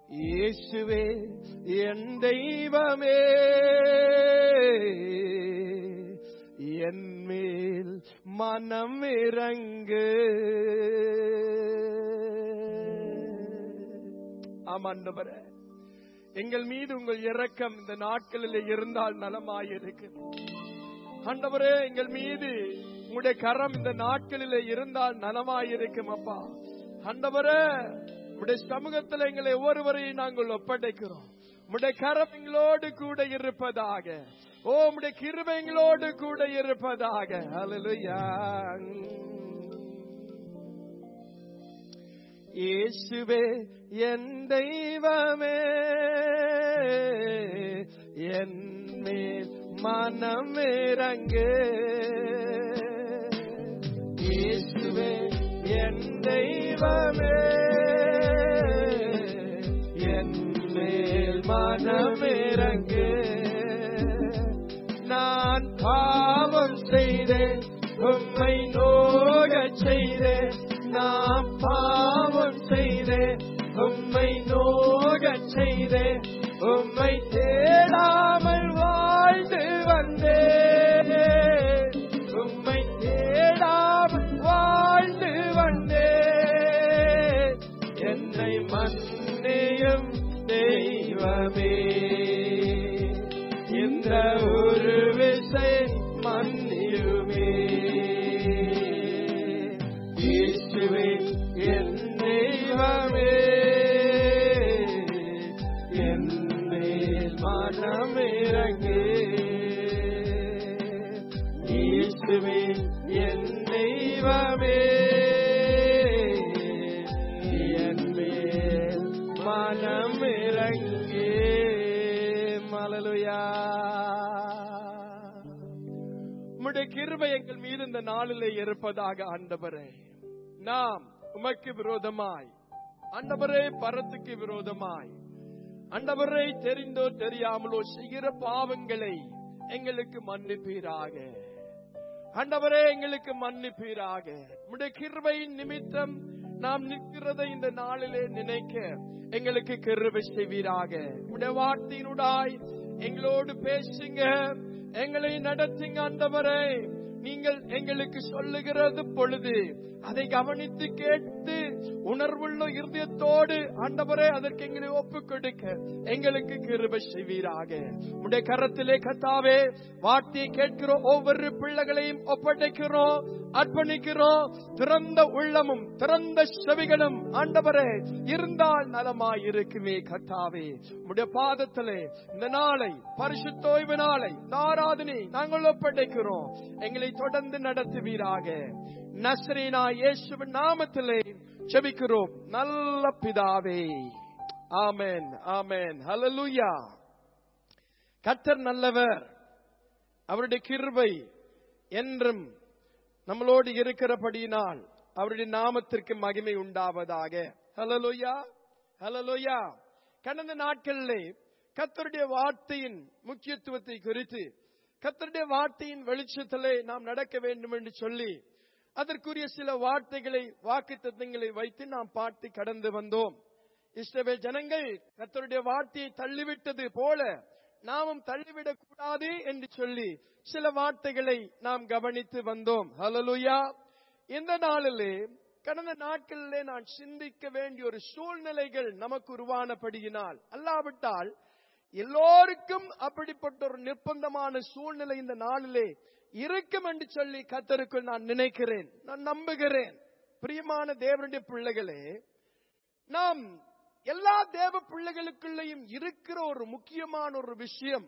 இயேசுவே என் தெய்வமே, என் மேல் மனம் இறங்கு. ஆமாண்டவரே, எங்கள் மீது உங்கள் இரக்கம் இந்த நாட்களில் இருந்தால் நலமாயிருக்கு. ஆண்டவரே, எங்கள் மீது உங்களுடைய கரம் இந்த நாட்களில் இருந்தால் நலமாயிருக்கும். அப்பா ஆண்டவரே, உடைய சமூகத்தில் எங்களை ஒவ்வொருவரையும் நாங்கள் ஒப்படைக்கிறோம். உடைய கரம் எங்களோடு கூட இருப்பதாக. ஓ, உடைய கிருபை எங்களோடு கூட இருப்பதாக. ஹல்லேலூயா. இயேசுவே என் தெய்வமே, என் மேல் மனம் இறங்கு. இயேசுவே என் தெய்வமே, என் மேல் மனம் இறங்கு. நான் பாவம் செய்தேன், உம்மை நோகச் செய்தேன். நான் பாவம் செய்தேன், உம்மை நோகச் செய்தேன். உம்மை தேடாமல் வாழ்ந்து வந்தேன், உம்மை தேடாமல் வாழ்ந்து வந்தேன். என்னை மன்னியும் தெய்வமே, இந்த ஒரு விசை மன்னியுமே. இயேசுவே என் தெய்வமே, என் மேல் மனம் இறங்கு. இயேசுவே என் தெய்வமே, என் மேல் மனம் இறங்கு. ஹல்லேலூயா. உம்முடைய கிருபை எங்கள் மீது இந்த நாளிலே இருப்பதாக. ஆண்டவரே, நாம் உமக்கு விரோதமாய், ஆண்டவரே பரத்துக்கு விரோதமாய், ஆண்டவரை தெரிந்தோ தெரியாமலோ செய்கிற பாவங்களை எங்களுக்கு மன்னிப்பீராக. ஆண்டவரே, எங்களுக்கு மன்னிப்பீராக. உம்முடைய கிருபையின் நிமித்தம் நாம் நிற்கிறதை இந்த நாளிலே நினைக்க எங்களுக்கு கிருபை செய்வீராக. உம்முடைய வார்த்தையினுடாய் எங்களோடு பேசுங்க, எங்களை நடத்துங்க. ஆண்டவரே, நீங்கள் எங்களுக்கு சொல்லுகிறது பொழுது அதை கவனித்து கேட்டு உணர்வுள்ள இருதயத்தோடு ஆண்டவரே அதற்கு எங்களை ஒப்புக் கொடுக்க எங்களுக்கு கிருபை செய்வீராக. உடைய கரத்திலே கர்த்தாவே வார்த்தையை கேட்கிறோம், ஒவ்வொரு பிள்ளைகளையும் ஒப்படைக்கிறோம், அர்ப்பணிக்கிறோம். திறந்த உள்ளமும் திறந்த செவிகளும் ஆண்டவரே இருந்தால் நலமாய் இருக்குமே. கர்த்தாவே, உடைய பாதத்திலே இந்த நாளை, பரிசுத்த ஓய்வு நாளை, ஆராதனை நாங்கள் ஒப்படைக்கிறோம். எங்களை தொடர்ந்து நடத்துவீராக. நசரேயனாகிய இயேசுவின் நாமத்திலே ஜெபிக்கிறோம் நல்ல பிதாவே. ஆமென், ஆமென், ஹல்லேலூயா. கர்த்தர் நல்லவர், அவருடைய கிருபை என்றும் நம்மளோடு இருக்கிறபடியினால் அவருடைய நாமத்திற்கு மகிமை உண்டாவதாக. ஹல்லேலூயா, ஹல்லேலூயா. கடந்த நாட்களிலே கர்த்தருடைய வார்த்தையின் முக்கியத்துவத்தை குறித்து, கர்த்தருடைய வார்த்தையின் வெளிச்சத்திலே நாம் நடக்க வேண்டும் என்று சொல்லி அதற்குரிய சில வார்த்தைகளை, வாக்குத்தத்தங்களை வைத்து நாம் பார்த்து கடந்து வந்தோம். இஸ்ரவேல் ஜனங்கள் கர்த்தருடைய வார்த்தையை தள்ளிவிட்டது போல நாமும் தள்ளிவிடக் கூடாது என்று சொல்லி சில வார்த்தைகளை நாம் கவனித்து வந்தோம். ஹல்லேலூயா. இந்த நாளிலே, கடந்த நாட்களிலே நான் சிந்திக்க வேண்டிய ஒரு சூழ்நிலைகள் நமக்கு உருவானபடியினால், அல்லாவிட்டால் எல்லோருக்கும் அப்படிப்பட்ட ஒரு நிர்பந்தமான சூழ்நிலை இந்த நாளிலே இருக்கும் என்று சொல்லி கர்த்தருக்குள் நான் நினைக்கிறேன், நான் நம்புகிறேன். பிரியமான தேவனுடைய பிள்ளைகளே, நாம் எல்லா தேவ பிள்ளைகளுக்குள்ளேயும் இருக்கிற ஒரு முக்கியமான ஒரு விஷயம்,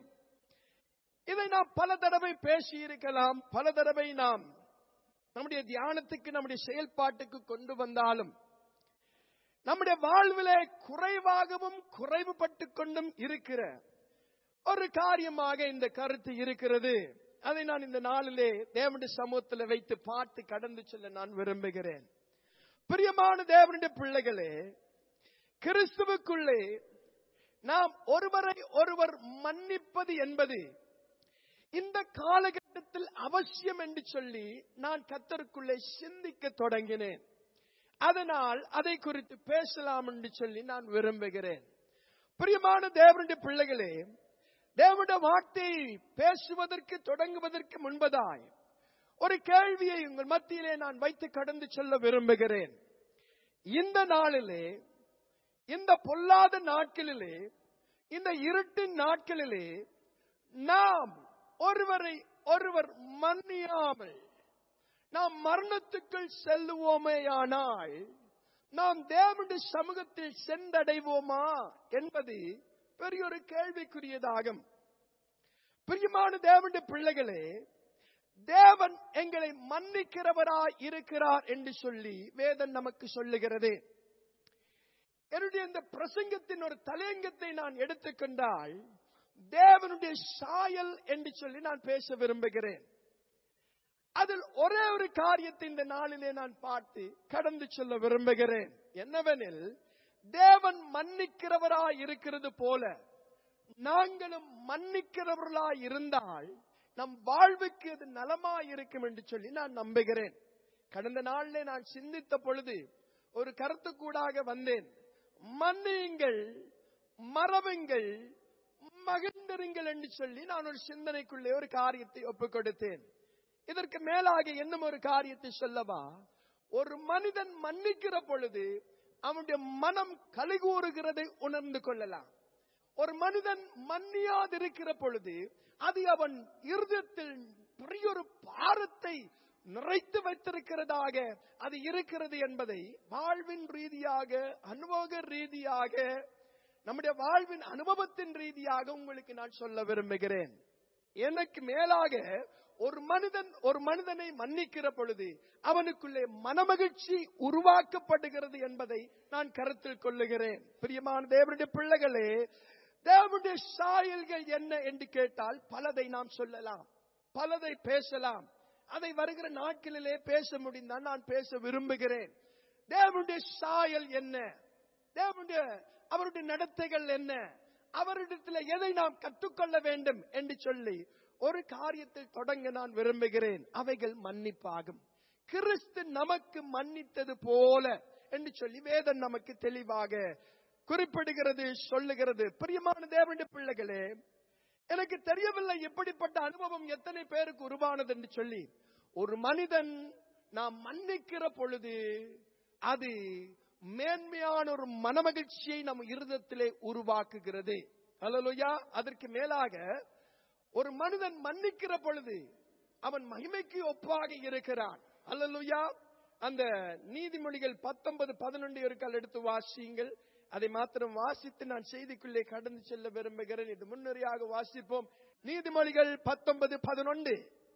இதை நாம் பல தடவை பேசி இருக்கலாம், பல தடவை நாம் நம்முடைய தியானத்துக்கு, நம்முடைய செயல்பாட்டுக்கு கொண்டு வந்தாலும் நம்முடைய வாழ்விலே குறைவாகவும் குறைவுபட்டு கொண்டும் இருக்கிற ஒரு காரியமாக இந்த கருத்து இருக்கிறது. அதை நான் இந்த நாளிலே தேவனுடைய சமூகத்தில் வைத்து பார்த்து கடந்து செல்ல நான் விரும்புகிறேன். பிரியமான தேவனுடைய பிள்ளைகளே, கிறிஸ்துவுக்குள்ளே நாம் ஒருவரை ஒருவர் மன்னிப்பது என்பது இந்த காலகட்டத்தில் அவசியம் என்று சொல்லி நான் கர்த்தருக்குள்ளே சிந்திக்க தொடங்கினேன். அதனால் அதை குறித்து பேசலாம் என்று சொல்லி நான் விரும்புகிறேன். பிரியமான தேவனுடைய பிள்ளைகளே, தேவனுடைய வார்த்தை பேசுவதற்கு தொடங்குவதற்கு முன்பதாய் ஒரு கேள்வியை உங்கள் மத்தியிலே நான் வைத்து கடந்து செல்ல விரும்புகிறேன். இந்த நாளிலே, இந்த பொல்லாத நாட்களிலே, இந்த இருட்டின் நாட்களிலே நாம் ஒருவரை ஒருவர் மன்னியாமல் நாம் மரணத்துக்குள் செல்லுவோமேயானால் நாம் தேவனுடைய சமூகத்தில் சென்றடைவோமா என்பது பெரிய ஒரு கேள்விக்குரியதாகும். பிரியமான தேவனுடைய பிள்ளைகளே, தேவன் எங்களை மன்னிக்கிறவராய் இருக்கிறார் என்று சொல்லி வேதம் நமக்கு சொல்லுகிறது. என்னுடைய இந்த பிரசங்கத்தின் ஒரு தலையங்கத்தை நான் எடுத்துக்கொண்டால் தேவனுடைய சாயல் என்று சொல்லி நான் பேச விரும்புகிறேன். அதில் ஒரே ஒரு காரியத்தை இந்த நாளிலே நான் பார்த்து கடந்து சொல்ல விரும்புகிறேன். என்னவெனில், தேவன் மன்னிக்கிறவராய் இருக்கிறது போல நாங்களும் மன்னிக்கிறவர்களாய் இருந்தால் நம் வாழ்வுக்கு அது நலமாய் இருக்கும் என்று சொல்லி நான் நம்புகிறேன். கடந்த நாளிலே நான் சிந்தித்த பொழுது ஒரு கருத்துக்கூடாக வந்தேன். மன்னியுங்கள், மறவுங்கள், மகிழ்ந்திருங்கள் என்று சொல்லி நான் ஒரு சிந்தனைக்குள்ளே ஒரு காரியத்தை ஒப்புக் கொடுத்தேன். இதற்கு மேலாக இன்னும் ஒரு காரியத்தை சொல்லவா? ஒரு மனிதன் மன்னிக்கிற பொழுது அவனுடைய மனம் கலிகூறுகிறதை உணர்ந்து கொள்ளலாம். ஒரு மனிதன் மன்னியாதிருக்கிற பொழுது அது அவன் இருதயத்தில் பெரிய ஒரு பாரத்தை நிறைத்து வைத்திருக்கிறதாக அது இருக்கிறது என்பதை வாழ்வின் ரீதியாக, அனுபவ ரீதியாக, நம்முடைய வாழ்வின் அனுபவத்தின் ரீதியாக உங்களுக்கு நான் சொல்ல விரும்புகிறேன். எனக்கு மேலாக ஒரு மனிதனை மன்னிக்கிற பொழுது அவனுக்குள்ளே மனமகிழ்ச்சி உருவாக்கப்படுகிறது என்பதை நான் கருத்தில் கொள்ளுகிறேன். பிரியமான தேவனுடைய பிள்ளைகளே, தேவனுடைய சாயல்கள் என்ன என்று கேட்டால் பலதை நாம் சொல்லலாம், பலதை பேசலாம். அதை வருகிற நாட்களிலே பேச முடிந்தால் நான் பேச விரும்புகிறேன். தேவனுடைய சாயல் என்ன, அவருடைய நடத்தைகள் என்ன, அவரிடத்தில் எதை நாம் கற்றுக்கொள்ள வேண்டும் என்று சொல்லி ஒரு காரியத்தில் தொடங்க நான் விரும்புகிறேன். அவைகள் மன்னிப்பாகும். கிறிஸ்து நமக்கு மன்னித்தது போல என்று சொல்லி வேதம் நமக்கு தெளிவாக குறிப்பிடுகிறது, சொல்லுகிறது. பிரியமான தேவனுடைய பிள்ளைகளே, எனக்கு தெரியவில்லை எப்படிப்பட்ட அனுபவம் எத்தனை பேருக்கு உருவானது என்று சொல்லி. ஒரு மனிதன் நாம் மன்னிக்கிற பொழுது அது மேன்மையான ஒரு மனமகிழ்ச்சியை நம் இருதயத்திலே உருவாக்குகிறது. அல்லேலூயா. அதற்கு மேலாக ஒரு மனிதன் மன்னிக்கிற பொழுது அவன் மகிமைக்கு ஒப்பாக இருக்கிறான். அல்லேலூயா. அந்த நீதிமொழிகள் 19:11 இருக்கால் எடுத்து வாசியுங்கள். அதை மாத்திரம் வாசித்து நான் செய்திக்குள்ளே கடந்து செல்ல விரும்புகிறேன். இது முன்னுரையாக வாசிப்போம். நீதிமொழிகள் 19:11.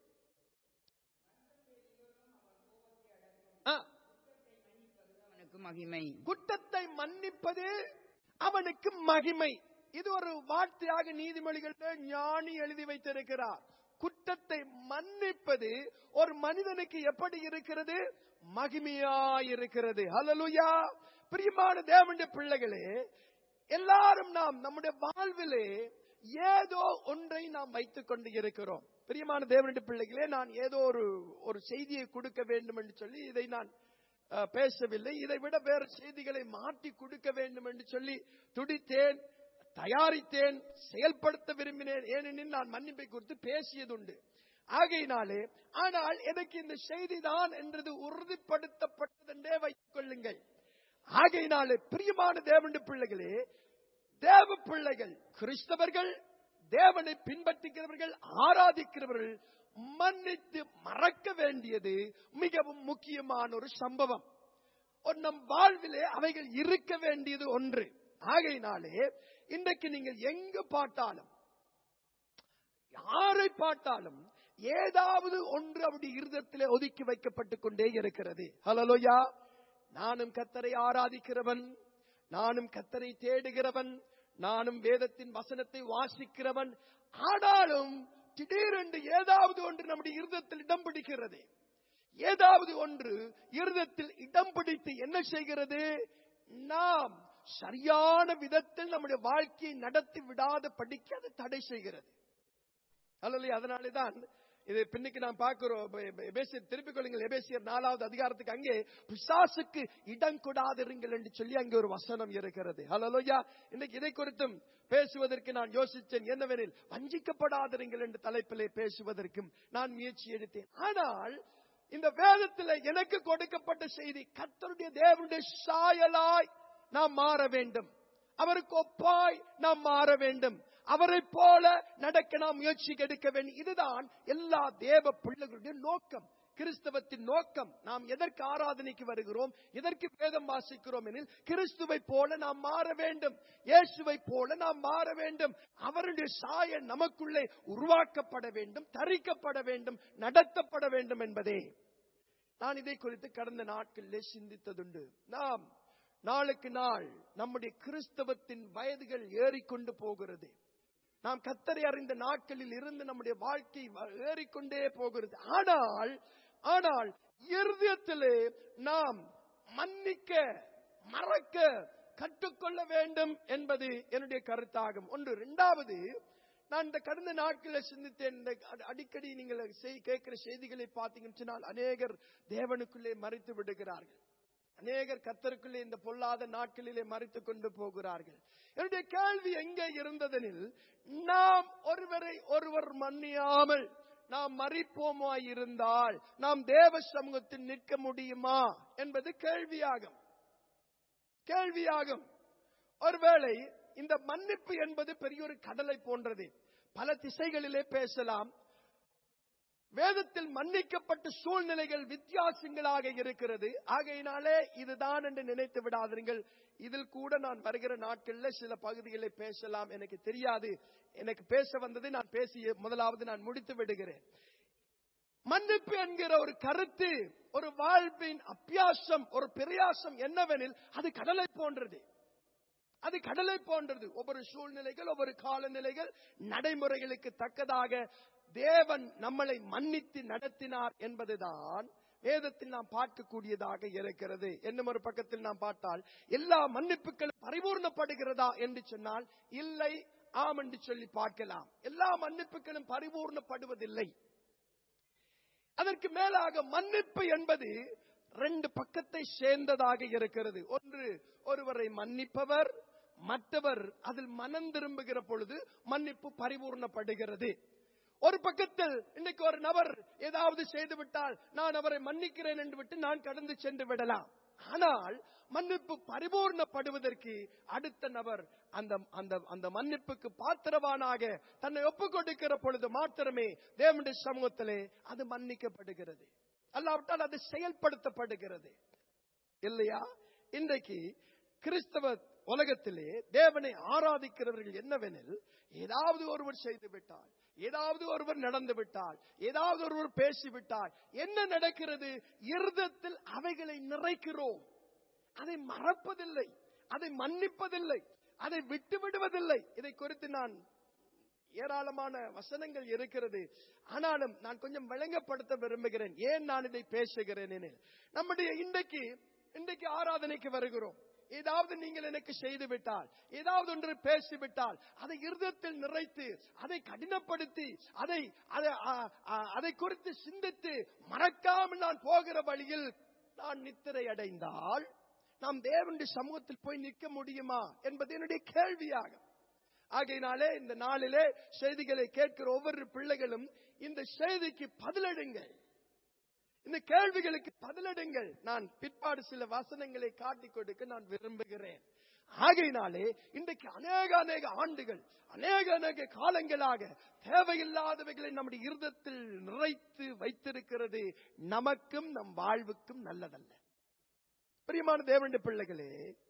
மகிமை, குற்றத்தை மன்னிப்பது அவனுக்கு மகிமை. இது ஒரு வார்த்தையாக நீதிமொழிகள் ஞானி எழுதி வைத்திருக்கிறார். குற்றத்தை மன்னிப்பது ஒரு மனிதனுக்கு எப்படி இருக்கிறது? மகிமையாயிருக்கிறது. ஹல்லேலூயா. பிரியமான தேவனுடைய பிள்ளைகளே, எல்லாரும் நாம் நம்முடைய வாழ்விலே ஏதோ ஒன்றை நாம் வைத்துக் கொண்டு இருக்கிறோம். பிரியமான தேவனுடைய பிள்ளைகளே, நான் ஏதோ ஒரு செய்தியை கொடுக்க வேண்டும் என்று சொல்லி இதை நான் பேசவில்லை. இதை விட வேறு செய்திகளை மாற்றி கொடுக்க வேண்டும் என்று சொல்லி துடித்தேன், தயாரித்தேன், செயல்படுத்த விரும்பினேன். ஏனெனில் நான் மன்னிப்பை குறித்து பேசியதுண்டு. ஆகையினாலே, ஆனால் எனக்கு இந்த செய்தி தான் என்றது உறுதிப்படுத்தப்பட்டதென்றே வைத்துக் கொள்ளுங்கள். ஆகையினாலே பிரியமான தேவனுடைய பிள்ளைகளே, தேவ பிள்ளைகள், கிறிஸ்தவர்கள், தேவனை பின்பற்றுகிறவர்கள், ஆராதிக்கிறவர்கள் மன்னித்து மறக்க வேண்டியது மிகவும் முக்கியமான ஒரு சம்பவம். நம் வாழ்விலே அவைகள் இருக்க வேண்டியது ஒன்று. ஆகையினாலே இன்றைக்கு நீங்கள் எங்கு பார்த்தாலும், யாரை பார்த்தாலும் ஏதாவது ஒன்று அவருடைய இருதயத்திலே ஒதுக்கி வைக்கப்பட்டுக் கொண்டே இருக்கிறது. ஹல்லேலூயா. நானும் கர்த்தரை ஆராதிக்கிறவன், நானும் கர்த்தரை தேடுகிறவன், நானும் வேதத்தின் வசனத்தை வாசிக்கிறவன். ஆனாலும் திடீரென்று ஏதாவது ஒன்று நம்முடைய இருதயத்தில் இடம் பிடிக்கிறது. ஏதாவது ஒன்று இருதயத்தில் இடம் பிடித்து என்ன செய்கிறது? நாம் சரியான விதத்தில் நம்முடைய வாழ்க்கையை நடத்தி விடாத படிக்க அது தடை செய்கிறது. அல்லது அதனாலேதான் இது பின்னுக்கு நாம் பார்க்கிறோம். திருப்பிக் கொள்ளுங்கள் எபேசியர் 4வது அதிகாரத்துக்கு அங்கே பிசாசுக்கு இடம் கொடாதிருங்கள் என்று சொல்லி அங்கே ஒரு வசனம் இருக்கிறது. ஹல்லேலூயா. இன்னைக்கு இதை குறித்தும் பேசுவதற்கு நான் யோசித்தேன். என்னவெனில் வஞ்சிக்கப்படாதிருங்கள் என்று தலைப்பிலே பேசுவதற்கும் நான் முயற்சி எடுத்தேன். ஆனால் இந்த வேதத்தில் எனக்கு கொடுக்கப்பட்ட செய்தி, கர்த்தருடைய தேவனுடைய சாயலாய் நாம் மாற வேண்டும், அவருக்கு ஒப்பாய் நாம் மாற வேண்டும், அவரை போல நடக்க நாம் முயற்சி எடுக்க வேண்டும். இதுதான் எல்லா தேவ பிள்ளைகளுடைய நோக்கம், கிறிஸ்தவத்தின் நோக்கம். நாம் எதற்கு ஆராதனைக்கு வருகிறோம், எதற்கு வேதம் வாசிக்கிறோம் எனில் கிறிஸ்துவை போல நாம் மாற வேண்டும், இயேசுவை போல நாம் மாற வேண்டும், அவருடைய சாயல் நமக்குள்ளே உருவாக்கப்பட வேண்டும், தரிக்கப்பட வேண்டும், நடத்தப்பட வேண்டும் என்பதே. நான் இதை குறித்து கடந்த நாட்களிலே சிந்தித்ததுண்டு. நாம் நாளுக்கு நாள் நம்முடைய கிறிஸ்தவத்தின் வயதுகள் ஏறிக்கொண்டு போகிறது. நாம் கர்த்தரை அறிந்த நாட்களில் இருந்து நம்முடைய வாழ்க்கை ஏறிக்கொண்டே போகிறது. ஆனால் இருதயத்திலே நாம் மன்னிக்க, மறக்க கற்றுக்கொள்ள வேண்டும் என்பது என்னுடைய கருத்தாகும். ஒன்று. இரண்டாவது, நான் இந்த கடந்த நாட்களில் சிந்தித்தேன். அடிக்கடி நீங்கள் கேட்கிற செய்திகளை பார்த்தீங்கன்னா அநேகர் தேவனுக்குள்ளே மறித்து விடுகிறார்கள், அநேகர் கர்த்தருக்குள்ளே இந்த பொல்லாத நாட்களிலே மறித்துக் கொண்டு போகிறார்கள். என்னுடைய கேள்வி எங்கே இருந்ததெனில், நாம் ஒருவரை ஒருவர் மன்னியாமல் நாம் மறிப்போமாய் இருந்தால் நாம் தேவ சமூகத்தில் நிற்க முடியுமா என்பது கேள்வியாகும். ஒருவேளை இந்த மன்னிப்பு என்பது பெரிய ஒரு கடலை போன்றது. பல திசைகளிலே பேசலாம். வேதத்தில் மன்னிக்கப்பட்ட சூழ்நிலைகள் வித்தியாசங்களாக இருக்கிறது. ஆகையினாலே இதுதான் என்று நினைத்து விடாதீர்கள். இதில் கூட நான் வருகிற நாட்களில் சில பகுதிகளை பேசலாம், எனக்கு தெரியாது. எனக்கு பேச வந்ததை நான் பேசிய முதலாவது நான் முடித்து விடுகிறேன். மன்னிப்பு என்கிற ஒரு கருத்து, ஒரு வாழ்வின் அபியாசம், ஒரு பிரயாசம் என்னவெனில் அது கடலை போன்றது. அது கடலை போன்றது. ஒவ்வொரு சூழ்நிலைகள், ஒவ்வொரு காலநிலைகள், நடைமுறைகளுக்கு தக்கதாக தேவன் நம்மளை மன்னித்து நடத்தினார் என்பதுதான் வேதத்தில் நாம் பார்க்கக்கூடியதாக இருக்கிறது. என்னும் ஒரு பக்கத்தில் நாம் பார்த்தால் எல்லா மன்னிப்புகளும் பரிபூர்ணப்படுகிறதா என்று சொன்னால் இல்லை, ஆம் என்று சொல்லி பார்க்கலாம். எல்லா மன்னிப்புகளும் பரிபூர்ணப்படுவதில்லை. அதற்கு மேலாக மன்னிப்பு என்பது ரெண்டு பக்கத்தை சேர்ந்ததாக இருக்கிறது. ஒன்று, ஒருவரை மன்னிப்பவர், மற்றவர் அதில் மனம் திரும்புகிற பொழுது மன்னிப்பு பரிபூர்ணப்படுகிறது. ஒரு பக்கத்தில் இன்னைக்கு ஒரு நபர் ஏதாவது செய்து விட்டால் நான் அவரை மன்னிக்கிறேன் என்று விட்டு நான் கடந்து சென்று விடலாம். ஆனால் மன்னிப்பு பரிபூர்ணப்படுவதற்கு அடுத்த நபர் அந்த மன்னிப்புக்கு பாத்திரவானாக தன்னை ஒப்புக் கொடுக்கிற பொழுது மாத்திரமே தேவனுடைய சமூகத்திலே அது மன்னிக்கப்படுகிறது, அல்லாவிட்டால் அது செயல்படுத்தப்படுகிறது. இல்லையா? இன்றைக்கு கிறிஸ்தவ உலகத்திலே தேவனை ஆராதிக்கிறவர்கள் என்னவெனில், ஏதாவது ஒருவர் செய்து விட்டால், ஏதாவது ஒருவர் நடந்து விட்டால், ஏதாவது ஒருவர் பேசிவிட்டால் என்ன நடக்கிறது? இருதயத்தில் அவைகளை நிறைக்கிறோம். அதை மறப்பதில்லை, அதை மன்னிப்பதில்லை, அதை விட்டு விடுவதில்லை. இதை குறித்து நான் ஏராளமான வசனங்கள் இருக்கிறது. ஆனாலும் நான் கொஞ்சம் விளங்கப்படுத்த விரும்புகிறேன். ஏன் நான் இதை பேசுகிறேன் எனில், நம்முடைய இன்றைக்கு ஆராதனைக்கு வருகிறோம். ஏதாவது நீங்கள் எனக்கு செய்து விட்டால், ஏதாவது ஒன்று பேசிவிட்டால், அதை இருதயத்தில் நிறைத்து, அதை கடினப்படுத்தி, அதை குறித்து சிந்தித்து மறக்காமல் நான் போகிற வழியில் நான் நித்திரை அடைந்தால் நாம் தேவனுடைய சமூகத்தில் போய் நிற்க முடியுமா என்பது என்னுடைய கேள்வியாகும். ஆகையினாலே இந்த நாளிலே செய்திகளை கேட்கிற ஒவ்வொரு பிள்ளைகளும் இந்த செய்திக்கு பதிலடுங்கள், இந்த கேள்விகளுக்கு பதிலடுங்கள். நான் பிற்பாடு சில வசனங்களை காட்டிக் கொடுக்க நான் விரும்புகிறேன். ஆகையினாலே இன்றைக்கு அநேக ஆண்டுகள், அநேக காலங்களாக தேவையில்லாதவைகளை நம்முடைய இருதயத்தில் நிறைத்து வைத்திருக்கிறது நமக்கும் நம் வாழ்வுக்கும் நல்லதல்ல. பிரியமான தேவனுடைய பிள்ளைகளே,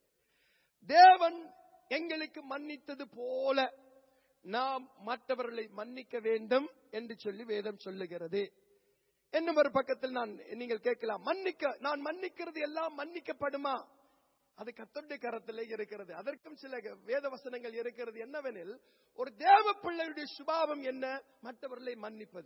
தேவன் எங்களுக்கு மன்னித்தது போல நாம் மற்றவர்களை மன்னிக்க வேண்டும் என்று சொல்லி வேதம் சொல்லுகிறது. இன்னும் ஒரு பக்கத்தில் நீங்கள் கேட்கலாம், நான் மன்னிக்கிறது எல்லாம் மன்னிக்கப்படுமா? அது கர்த்தருடைய கரத்திலே இருக்கிறது. அதற்கும் சில வேத வசனங்கள் இருக்கிறது. என்னவெனில், ஒரு தேவ பிள்ளையுடைய சுபாவம் என்ன? மற்றவர்களை மன்னிப்பது.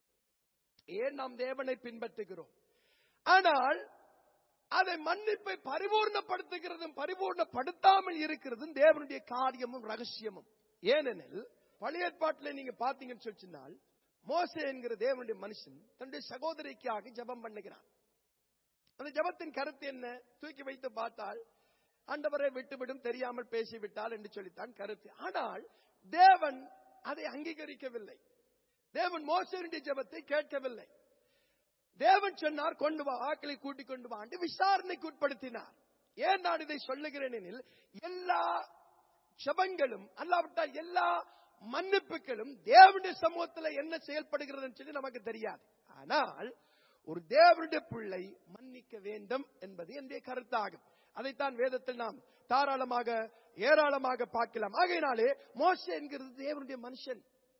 ஏன் நாம் தேவனை பின்பற்றுகிறோம். ஆனால் அதை மன்னிப்பை பரிபூர்ணப்படுத்துகிறதும் பரிபூர்ணப்படுத்தாமல் இருக்கிறதும் தேவனுடைய காரியமும் ரகசியமும். ஏனெனில் பழைய ஏற்பாட்டில் நீங்க பாத்தீங்கன்னு சொன்னால் மோசே என்கிற தேவனுடைய மனுஷன் தன்னுடைய சகோதரிக்காக ஜெபம் பண்ணுகிறான். அந்த ஜெபத்தின் கருத்து என்ன? தூக்கி வைத்து பார்த்தால் ஆண்டவரை விட்டுவிடும், தெரியாமல் பேசிவிட்டால் என்று சொல்லித்தான் கருத்து. ஆனால் தேவன் அதை அங்கீகரிக்கவில்லை. தேவன் மோசேயுடைய ஜெபத்தை கேட்கவில்லை. தேவன் சொன்னார், கொண்டு வா, ஆட்களை கூட்டிக் கொண்டு வா என்று விசாரணைக்கு உட்படுத்தினார். ஏன் நான் இதை சொல்லுகிறேன் எனில், எல்லா ஜெபங்களும் அல்லாவிட்டால் எல்லா மன்னிப்புகளும் தேவனுடைய சமூகத்தில் என்ன செயல்படுகிறது சொல்லி நமக்கு தெரியாது. ஆனால் ஒரு தேவனுடைய பிள்ளை மன்னிக்க வேண்டும் என்பது என்னுடைய கருத்தாகும். அதைத்தான் வேதத்தில் நாம் தாராளமாக ஏராளமாக பார்க்கலாம். ஆகையினாலே மோசே என்கிறது தேவனுடைய மனுஷன்.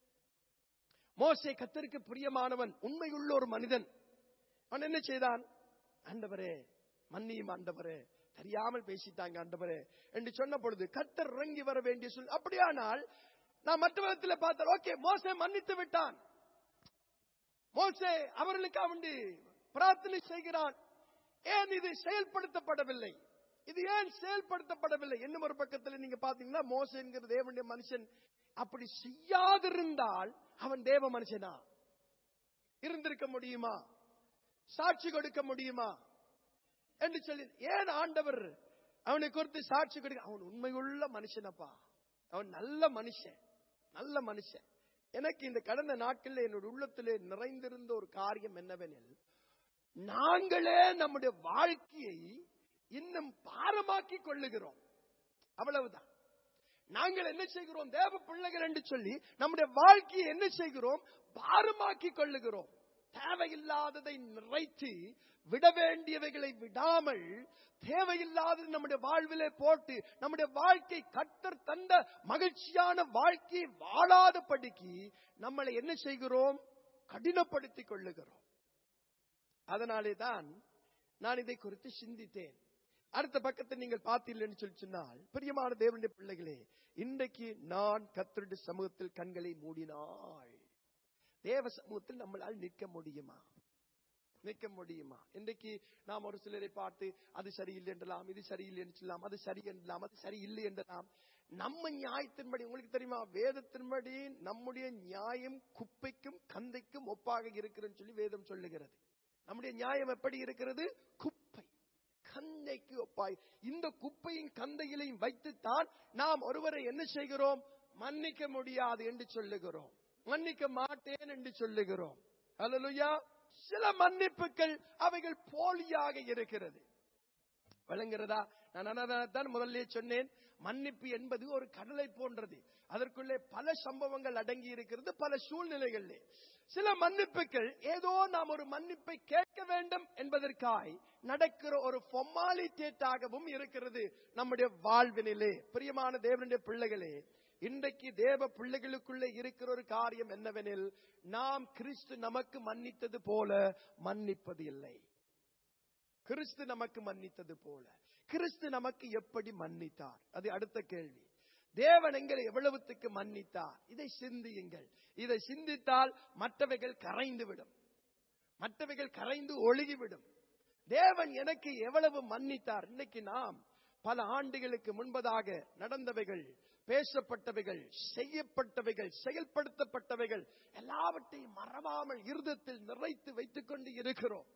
மோசே கர்த்தருக்கு பிரியமானவன், உண்மையுள்ள ஒரு மனிதன். அவன் என்ன செய்தான்? ஆண்டவரே மன்னியும் ஆண்டவரே, தெரியாமல் பேசிட்டாங்க ஆண்டவரே என்று சொன்ன பொழுது கர்த்தர் இறங்கி வர வேண்டிய சொல். அப்படியானால் நான் மற்ற விதத்தில் பார்த்தால், ஓகே, மோசே மன்னித்து விட்டான். மோசே அவர்களுக்கு அவன் பிரார்த்தனை செய்கிறான். ஏன் இது செயல்படுத்தப்படவில்லை? இது ஏன் செயல்படுத்தப்படவில்லை? இன்னும் ஒரு பக்கத்தில் நீங்க பாத்தீங்கன்னா, மோசே என்கிற தேவனுடைய மனுஷன் அப்படி செய்யாதிருந்தால் அவன் தேவ மனுஷனா இருந்திருக்க முடியுமா? சாட்சி கொடுக்க முடியுமா என்று சொல்லி ஏன் ஆண்டவர் அவனை குறித்து சாட்சி கொடுக்க? அவன் உண்மையுள்ள மனுஷனப்பா, அவன் நல்ல மனுஷன், நல்ல மனுஷன். எனக்கு இந்த கடந்த நாட்களில் என்னோட உள்ளத்திலே நிறைந்திருந்த ஒரு காரியம் என்னவெனில், நாங்களே நம்முடைய வாழ்க்கையை இன்னும் பாரமாக்கி கொள்ளுகிறோம். அவ்வளவுதான். நாங்கள் என்ன செய்கிறோம்? தேவ பிள்ளைகள் என்று சொல்லி நம்முடைய வாழ்க்கையை என்ன செய்கிறோம்? பாரமாக்கி கொள்ளுகிறோம். தேவையில்லாததை நிறைத்து விட வேண்டியவைகளை விடாமல் தேவையில்லாதது நம்முடைய வாழ்விலே போட்டு நம்முடைய வாழ்க்கை கர்த்தர் தந்த மகிழ்ச்சியான வாழ்க்கையை வாழாதபடிக்கு நம்மளை என்ன செய்கிறோம்? கடினப்படுத்திக் கொள்ளுகிறோம். அதனாலே தான் நான் இதை குறித்து சிந்தித்தேன். அடுத்த பக்கத்தை நீங்கள் பார்த்தீர்கள் என்று சொல்லி சொன்னால், பிரியமான தேவனுடைய பிள்ளைகளே, இன்றைக்கு நான் கர்த்தருடைய சமூகத்தில் கண்களை மூடினாள், தேவ சமூகத்தில் நம்மளால் நிற்க முடியுமா? நிற்க முடியுமா? இன்றைக்கு நாம் ஒரு சிலரை பார்த்து அது சரியில்லை என்றலாம், இது சரியில்லை என்று சொல்லலாம், அது சரி என்றலாம், அது சரியில்லை என்றலாம். நம்ம நியாயத்தின்படி, உங்களுக்கு தெரியுமா, வேதத்தின்படி நம்முடைய நியாயம் குப்பைக்கும் கந்தைக்கும் ஒப்பாக இருக்கிறது சொல்லி வேதம் சொல்லுகிறது. நம்முடைய நியாயம் எப்படி இருக்கிறது? குப்பை கந்தைக்கு ஒப்பாய். இந்த குப்பையின் கந்தையிலையும் வைத்துத்தான் நாம் ஒருவரை என்ன செய்கிறோம்? மன்னிக்க முடியாது என்று சொல்லுகிறோம், மன்னிக்க மாட்டேன் என்று சொல்லுகிறோம். அல்லேலூயா. சில மன்னிப்புகள் அவைகள் போலியாக இருக்கிறது. விளங்குகிறதா? நான் தான் முதல்ல சொன்னேன், மன்னிப்பு என்பது ஒரு கடலை போன்றது. அதற்குள்ளே பல சம்பவங்கள் அடங்கி இருக்கிறது, பல சூழ்நிலைகளிலே. சில மன்னிப்புகள் ஏதோ நாம் ஒரு மன்னிப்பை கேட்க வேண்டும் என்பதற்காய் நடக்கிற ஒரு ஃபார்மாலிட்டியாகவும் இருக்கிறது நம்முடைய வாழ்வினிலே. பிரியமான தேவனுடைய பிள்ளைகளே, இன்றைக்கு தேவ பிள்ளைகளுக்குள்ளே இருக்கிற ஒரு காரியம் என்னவெனில், நாம் கிறிஸ்து நமக்கு மன்னித்தது போல மன்னிப்பது இல்லை. கிறிஸ்து நமக்கு மன்னித்தது போல கிறிஸ்து நமக்கு எப்படி மன்னித்தார்? அது அடுத்த கேள்வி. தேவன் எங்களை எவ்வளவுத்துக்கு மன்னித்தார்? இதை சிந்தியுங்கள். இதை சிந்தித்தால் மற்றவைகள் கரைந்துவிடும், மற்றவைகள் கரைந்து ஒழுகிவிடும். தேவன் எனக்கு எவ்வளவு மன்னித்தார்? இன்னைக்கு நாம் பல ஆண்டுகளுக்கு முன்பதாக நடந்தவைகள், பேசப்பட்டவைகள், செய்யப்பட்டவைகள், செயல்படுத்தப்பட்டவைகள் எல்லாவற்றையும் மறவாமல் இருதயத்தில் நிறைத்து வைத்துக் கொண்டு இருக்கிறோம்.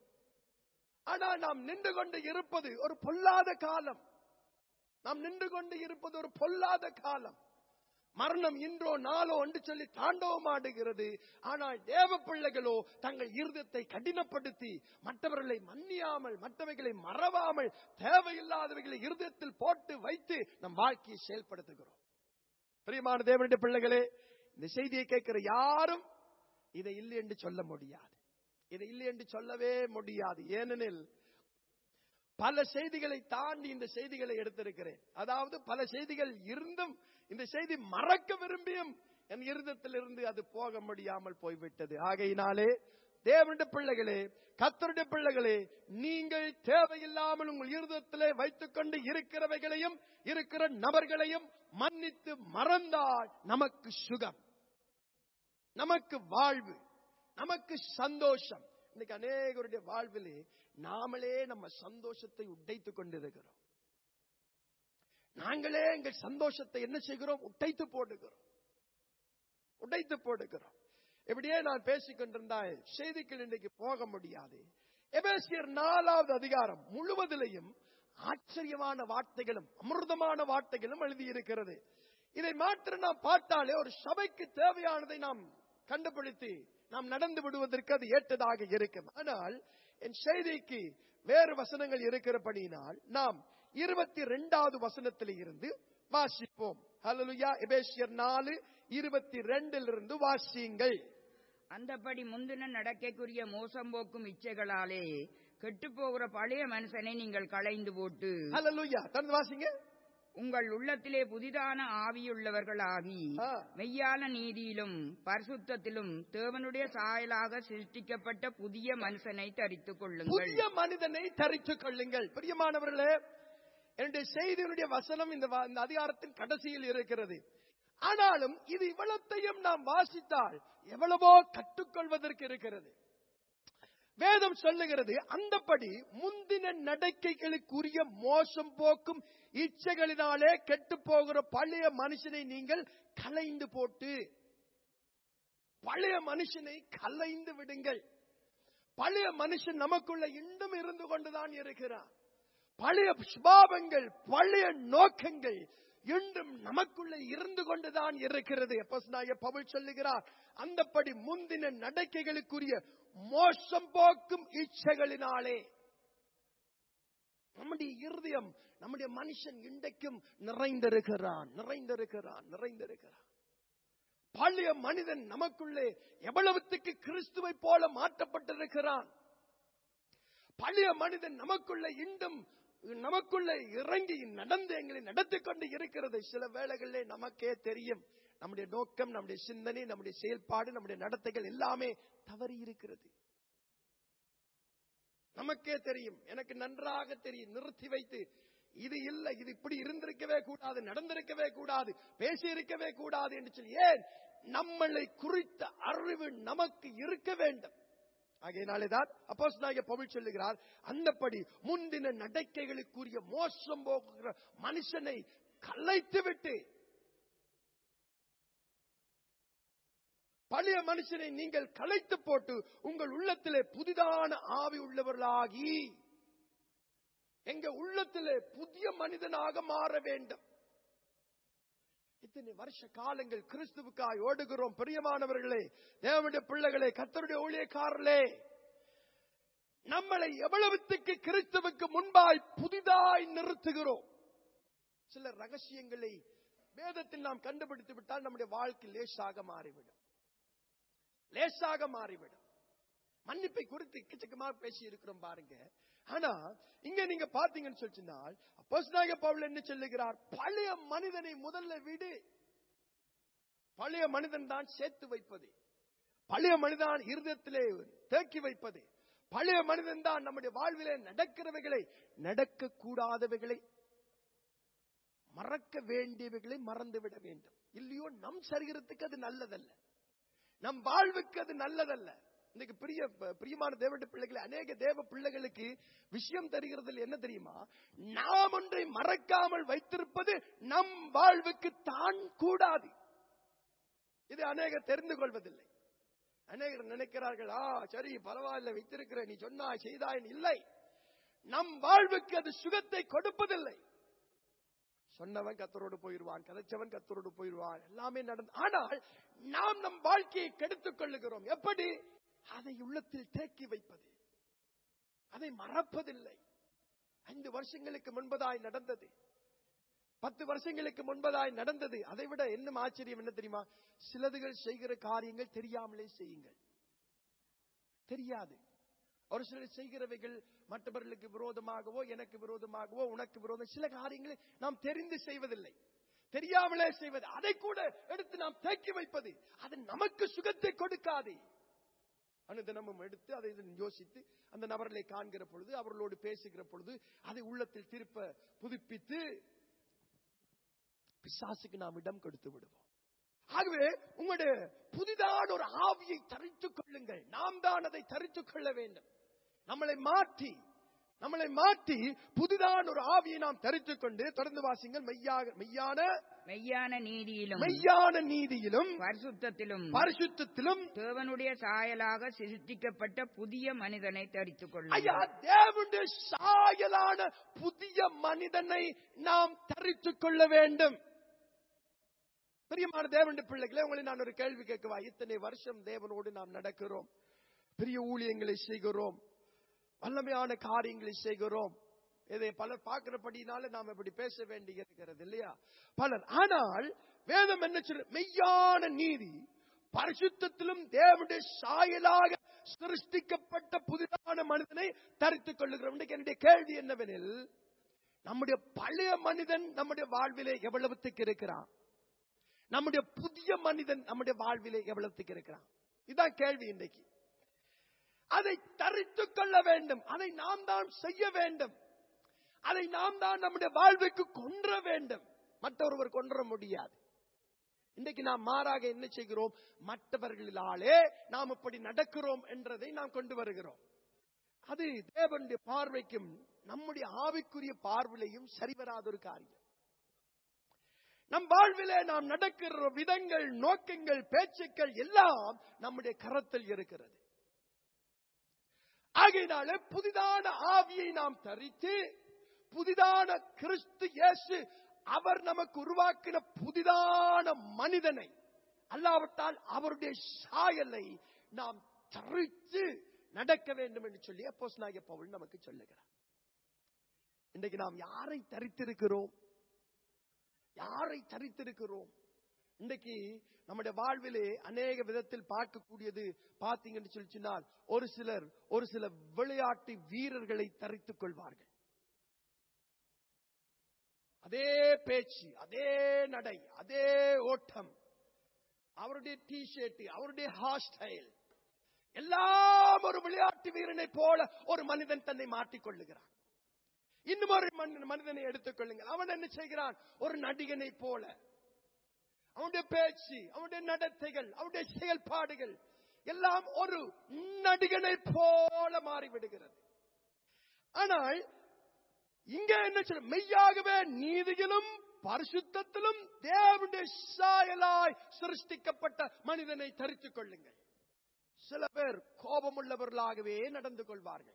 ஆனால் நாம் நின்று கொண்டு இருப்பது ஒரு பொல்லாத காலம். நாம் நின்று கொண்டு இருப்பது ஒரு பொல்லாத காலம். மரணம் இன்றோ நாளோ என்று சொல்லி தாண்டவமாடுகிறது. ஆனால் தேவ பிள்ளைகளோ தங்கள் இருதயத்தை கடினப்படுத்தி மற்றவர்களை மன்னியாமல், மற்றவைகளை மறவாமல், தேவையில்லாதவைகளை இருதயத்தில் போட்டு வைத்து நம் வாழ்க்கையை செயல்படுத்துகிறோம். பிரியமான தேவனுடைய பிள்ளைகளே, இந்த செய்தியை கேட்கிற யாரும் இதை இல்லை என்று சொல்ல முடியாது. இதை இல்லை என்று சொல்லவே முடியாது. ஏனெனில் பல செய்திகளை தாண்டி இந்த செய்திகளை எடுத்திருக்கிறேன். அதாவது பல செய்திகள் இருந்தும் இந்த செய்தி மறக்க விரும்பியும் என் இருதயத்திலிருந்து அது போக முடியாமல் போய்விட்டது. ஆகையினாலே தேவனுடைய பிள்ளைகளே, கர்த்தருடைய பிள்ளைகளே, நீங்கள் தேவையில்லாமல் உங்கள் இருதயத்திலே வைத்துக் கொண்டு இருக்கிறவைகளையும் இருக்கிற நபர்களையும் மன்னித்து மறந்தால் நமக்கு சுகம், நமக்கு வாழ்வு, நமக்கு சந்தோஷம். இன்னைக்கு அநேகருடைய வாழ்விலே நாமளே நம்ம சந்தோஷத்தை உடைத்துக் கொண்டிருக்கிறோம். நாங்களே எங்கள் சந்தோஷத்தை என்ன செய்கிறோம்? உடைத்து போடுகிறோம், உடைத்து போடுகிறோம். இப்படியே நான் பேசிக் கொண்டிருந்தால் செய்திகள் இன்றைக்கு போக முடியாது. எபேசியர் 4வது அதிகாரம் முழுவதிலையும் ஆச்சரியமான வார்த்தைகளும் அமிர்தமான வார்த்தைகளும் எழுதியிருக்கிறது. இதை மாத்திரம் நாம் பார்த்தாலே ஒரு சபைக்கு தேவையானதை நாம் கண்டுபிடித்து நாம் நடந்து விடுவதற்கு அது ஏற்றதாக இருக்கும். ஆனால் என் செய்திக்கு வேறு வசனங்கள் இருக்கிறபடியினால் நாம் 22வது வசனத்தில் இருந்து வாசிப்போம். ஹல்லேலூயா. எபேசியர் 4:22 வாசியுங்கள். அந்தபடி முந்தின நடக்கைக்குரிய மோசம் போக்கும் இச்சைகளாலே கெட்டுப்போகிற பழைய மனுஷனை நீங்கள் களைந்து போட்டு, ஹல்லேலூயா, தொடர்ந்து வாசிங்க. உங்கள் உள்ளத்திலே புதிதான ஆவியுள்ளவர்களாகி மெய்யான நீதியிலும் பரிசுத்தத்திலும் தேவனுடைய சாயலாக சிருஷ்டிக்கப்பட்ட புதிய மனுஷனை தரித்துக் கொள்ளுங்கள். புதிய மனிதனை தரித்துக் கொள்ளுங்கள். பிரியமானவர்களே, என்னுடைய செய்தியினுடைய வசனம் இந்த அதிகாரத்தின் கடைசியில் இருக்கிறது. ஆனாலும் இது இவ்வளத்தையும் நாம் வாசித்தால் எவ்வளவோ கற்றுக்கொள்வதற்கு இருக்கிறது. வேதம் சொல்லுகிறது, அந்தபடி முந்தின நடக்கைகளுக்குரிய மோசம் போக்கும் இச்சைகளினாலே கெட்டு போகிற பழைய மனுஷனை நீங்கள் களைந்து போட்டு, பழைய மனுஷனை களைந்து விடுங்கள். பழைய மனுஷன் நமக்குள்ள இன்னும் இருந்து கொண்டுதான் இருக்கிறார். பழைய சுபாவங்கள், பழைய நோக்கங்கள் இன்னும் நமக்குள்ள இருந்து கொண்டுதான் இருக்கிறது. அப்போஸ்தலனாகிய பவுல் சொல்லுகிறார், அந்தபடி முந்தின நடக்கைகளுக்குரிய மோசம் போக்கும் இச்சைகளினாலே. நம்முடைய இருதயம், நம்முடைய மனுஷன் இன்றைக்கும் நிறைந்திருக்கிறான். பழைய மனிதன் நமக்குள்ளே எவ்வளவுக்கு கிறிஸ்துவை போல மாற்றப்பட்டிருக்கிறான். பழைய மனிதன் நமக்குள்ளே இன்னும் நமக்குள்ளே இறங்கி நடந்து எங்களை நடத்திக் கொண்டு இருக்கிறது. சில வேளைகளிலே நமக்கே தெரியும், நம்முடைய நோக்கம், நம்முடைய சிந்தனை, நம்முடைய செயல்பாடு, நம்முடைய நடத்தைகள் எல்லாமே தவறி இருக்கிறது. நமக்கே தெரியும், எனக்கு நன்றாக தெரியும். நிறுத்தி வைத்து இது இல்லை, இது இப்படி இருந்திருக்கவே கூடாது, நடந்திருக்கவே கூடாது, பேசி இருக்கவே கூடாது என்று சொல்லி, ஏன் நம்மளை குறித்த அறிவு நமக்கு இருக்க வேண்டும். ஆகையினாலேதான் அப்போஸ்தலனாகிய பவுல் சொல்லுகிறார், அந்தபடி முந்தின நடக்கைகளுக்குரிய மோசம் போகிற மனுஷனை கலைத்து விட்டு, பழைய மனுஷனை நீங்கள் கலைத்து போட்டு உங்கள் உள்ளத்திலே புதிதான ஆவி உள்ளவர்களாகி, எங்க உள்ளத்திலே புதிய மனிதனாக மாற வேண்டும். இத்தனை வருஷ காலங்கள் கிறிஸ்துவுக்காய் ஓடுகிறோம். பிரியமானவர்களே, தேவனுடைய பிள்ளைகளே, கர்த்தருடைய ஊழியக்காரர்களே, நம்மளை எவ்வளவுக்கு கிறிஸ்துவுக்கு முன்பாய் புதிதாய் நிறுத்துகிறோம். சில ரகசியங்களை வேதத்தில் நாம் கண்டுபிடித்து விட்டால் நம்முடைய வாழ்க்கை லேசாக மாறிவிடும். மன்னிப்பை குறித்து இக்கச்சக்கமாக பேசி இருக்கிறோம் பாருங்க. ஆனா இங்க நீங்க பாத்தீங்கன்னு சொல்லினால் அப்போஸ்தலனாகிய பவுல் என்ன சொல்லுகிறார், பழைய மனிதனை முதல்ல விடு. பழைய மனிதன் தான் சேர்த்து வைப்பது, பழைய மனிதன் இருதயத்திலே தேக்கி வைப்பது, பழைய மனிதன் தான் நம்முடைய வாழ்விலே நடக்கிறவைகளை, நடக்க கூடாதவைகளை, மறக்க வேண்டியவைகளை மறந்துவிட வேண்டும். இல்லையோ நம் சரீரத்துக்கு அது நல்லதல்ல, நம் வாழ்வுக்கு அது நல்லதல்ல. இன்னைக்கு பிரியமான தேவனுடைய பிள்ளைகளை, அநேக தேவ பிள்ளைகளுக்கு விஷயம் தருகிறது என்ன தெரியுமா, நாம் ஒன்றை மறக்காமல் வைத்திருப்பது நம் வாழ்வுக்கு தான் கூடாது. இது அநேகர் தெரிந்து கொள்வதில்லை. அநேகர் நினைக்கிறார்கள், சரி பரவாயில்லை வைத்திருக்கிற, நீ சொன்னாய் செய்தாய். இல்லை, நம் வாழ்வுக்கு அது சுகத்தை கொடுப்பதில்லை. சொன்னவன் கர்த்தரோடு போயிடுவான், கதைச்சவன் கர்த்தரோடு போயிடுவான், எல்லாமே நடந்து. ஆனால் நாம் நம் வாழ்க்கையை கெடுத்துக் கொள்ளுகிறோம். எப்படி? அதை உள்ளத்தில் தேக்கி வைப்பது, அதை மறப்பதில்லை. 5 வருஷங்களுக்கு முன்பதாய் நடந்தது, 10 வருஷங்களுக்கு முன்பதாய் நடந்தது. அதை விட என்ன ஆச்சரியம் என்ன தெரியுமா, சிலதுகள் செய்கிற காரியங்கள் தெரியாமலே செய்யுங்கள். தெரியாது. ஒரு சிலர் செய்கிறவைகள் மற்றவர்களுக்கு விரோதமாகவோ, எனக்கு விரோதமாகவோ, உனக்கு விரோதம், சில காரியங்களை நாம் தெரிந்து செய்வதில்லை, தெரியாமலே செய்வது. அதை கூட எடுத்து நாம் தேக்கி வைப்பது, அது நமக்கு சுகத்தை கொடுக்காது. அனுதினமும் எடுத்து அதை யோசித்து அந்த நபர்களை காண்கிற பொழுது, அவர்களோடு பேசுகிற பொழுது, அதை உள்ளத்தில் திருப்ப புதுப்பித்து பிசாசுக்கு நாம் இடம் கொடுத்து விடுவோம். ஆகவே உங்களுடைய புதிதான ஒரு ஆவியை தரித்துக் கொள்ளுங்கள். நாம் தான் அதை தரித்துக் கொள்ள வேண்டும். நம்மளை மாற்றி நம்மளை மாற்றி புதிதான ஒரு ஆவியை நாம் தரித்துக் கொண்டு, தொடர்ந்து வாசிங்கள், மெய்யான நீதியிலும் பரிசுத்தத்திலும் தேவனுடைய சாயலாக சிருஷ்டிக்கப்பட்ட புதிய மனிதனை தரித்துக் கொள்ளுங்கள். தேவனுடைய சாயலான புதிய மனிதனை நாம் தரித்துக் கொள்ள வேண்டும். பிரியமான தேவனுடைய பிள்ளைகளே, உங்களை நான் ஒரு கேள்வி கேட்கவா? இத்தனை வருஷம் தேவனோடு நாம் நடக்கிறோம், பெரிய ஊழியங்களை செய்கிறோம், வல்லமையான காரியங்களை செய்கிறோம். இதை பலர் பார்க்கிறபடினால நாம் இப்படி பேச வேண்டி இருக்கிறது இல்லையா பலர். ஆனால் வேதம் என்ன சொல்ற? மெய்யான நீதி பரிசுத்தத்திலும் தேவனுடைய சாயலாக சிருஷ்டிக்கப்பட்ட புதிதான மனிதனை தரித்துக் கொள்ளுகிறோம். இன்றைக்கு என்னுடைய கேள்வி என்னவெனில், நம்முடைய பழைய மனிதன் நம்முடைய வாழ்விலே எவ்வளவுக்கு இருக்கிறான்? நம்முடைய புதிய மனிதன் நம்முடைய வாழ்விலே எவ்வளவுக்கு இருக்கிறான்? இதுதான் கேள்வி இன்றைக்கு. அதை தரித்துக் கொள்ள வேண்டும். அதை நாம் தான் செய்ய வேண்டும். அதை நாம் தான் நம்முடைய வாழ்வுக்கு கொன்ற வேண்டும். மற்றொருவர் கொன்ற முடியாது. இன்றைக்கு நாம் மாறாக என்ன செய்கிறோம்? மற்றவர்களாலே நாம் இப்படி நடக்கிறோம் என்றதை நாம் கொண்டு வருகிறோம். அது தேவனுடைய பார்வைக்கும் நம்முடைய ஆவிக்குரிய பார்வையிலையும் சரிவராத ஒரு காரியம். நம் வாழ்விலே நாம் நடக்கிற விதங்கள், நோக்கங்கள், பேச்சுக்கள் எல்லாம் நம்முடைய கரத்தில் இருக்கிறது. ஆகையினாலே புதிதான ஆவியை நாம் தரித்து, புதிதான கிறிஸ்து இயேசு அவர் நமக்கு உருவாக்கின புதிதான மனிதனை, அல்லாவிட்டால் அவருடைய சாயலை நாம் தரித்து நடக்க வேண்டும் என்று சொல்லி அப்போஸ்தலனாகிய பவுல் நமக்கு சொல்லுகிறார். இன்றைக்கு நாம் யாரை தரித்திருக்கிறோம்? யாரை தரித்திருக்கிறோம்? இன்றைக்கு நம்முடைய வாழ்விலே அநேக விதத்தில் பார்க்கக்கூடியது பார்த்தீங்கன்னு சொல்லினால், ஒரு சில விளையாட்டு வீரர்களை தரித்துக் கொள்வார்கள். அதே பேச்சு, அதே நடை, அதே ஓட்டம், அவருடைய டி ஷர்ட், அவருடைய ஹேர் ஸ்டைல் எல்லாம் ஒரு விளையாட்டு வீரனை போல ஒரு மனிதன் தன்னை மாற்றிக்கொள்ளுகிறான். இன்னும் ஒரு மனிதனை எடுத்துக் கொள்ளுங்கள். அவன் என்ன செய்கிறான்? ஒரு நடிகனை போல. அவனுடைய பேச்சு, அவனுடைய நடத்தைகள், அவனுடைய செயல்பாடுகள் எல்லாம் ஒரு நடிகனை போல மாறிவிடுகிறது. ஆனால் இங்க என்ன சொல்ற? மெய்யாகவே நீதியிலும் பரிசுத்தத்திலும் தேவனுடைய சாயலாய் சிருஷ்டிக்கப்பட்ட மனிதனை தரித்துக் கொள்ளுங்கள். சில பேர் கோபமுள்ளவர்களாகவே நடந்து கொள்வார்கள்.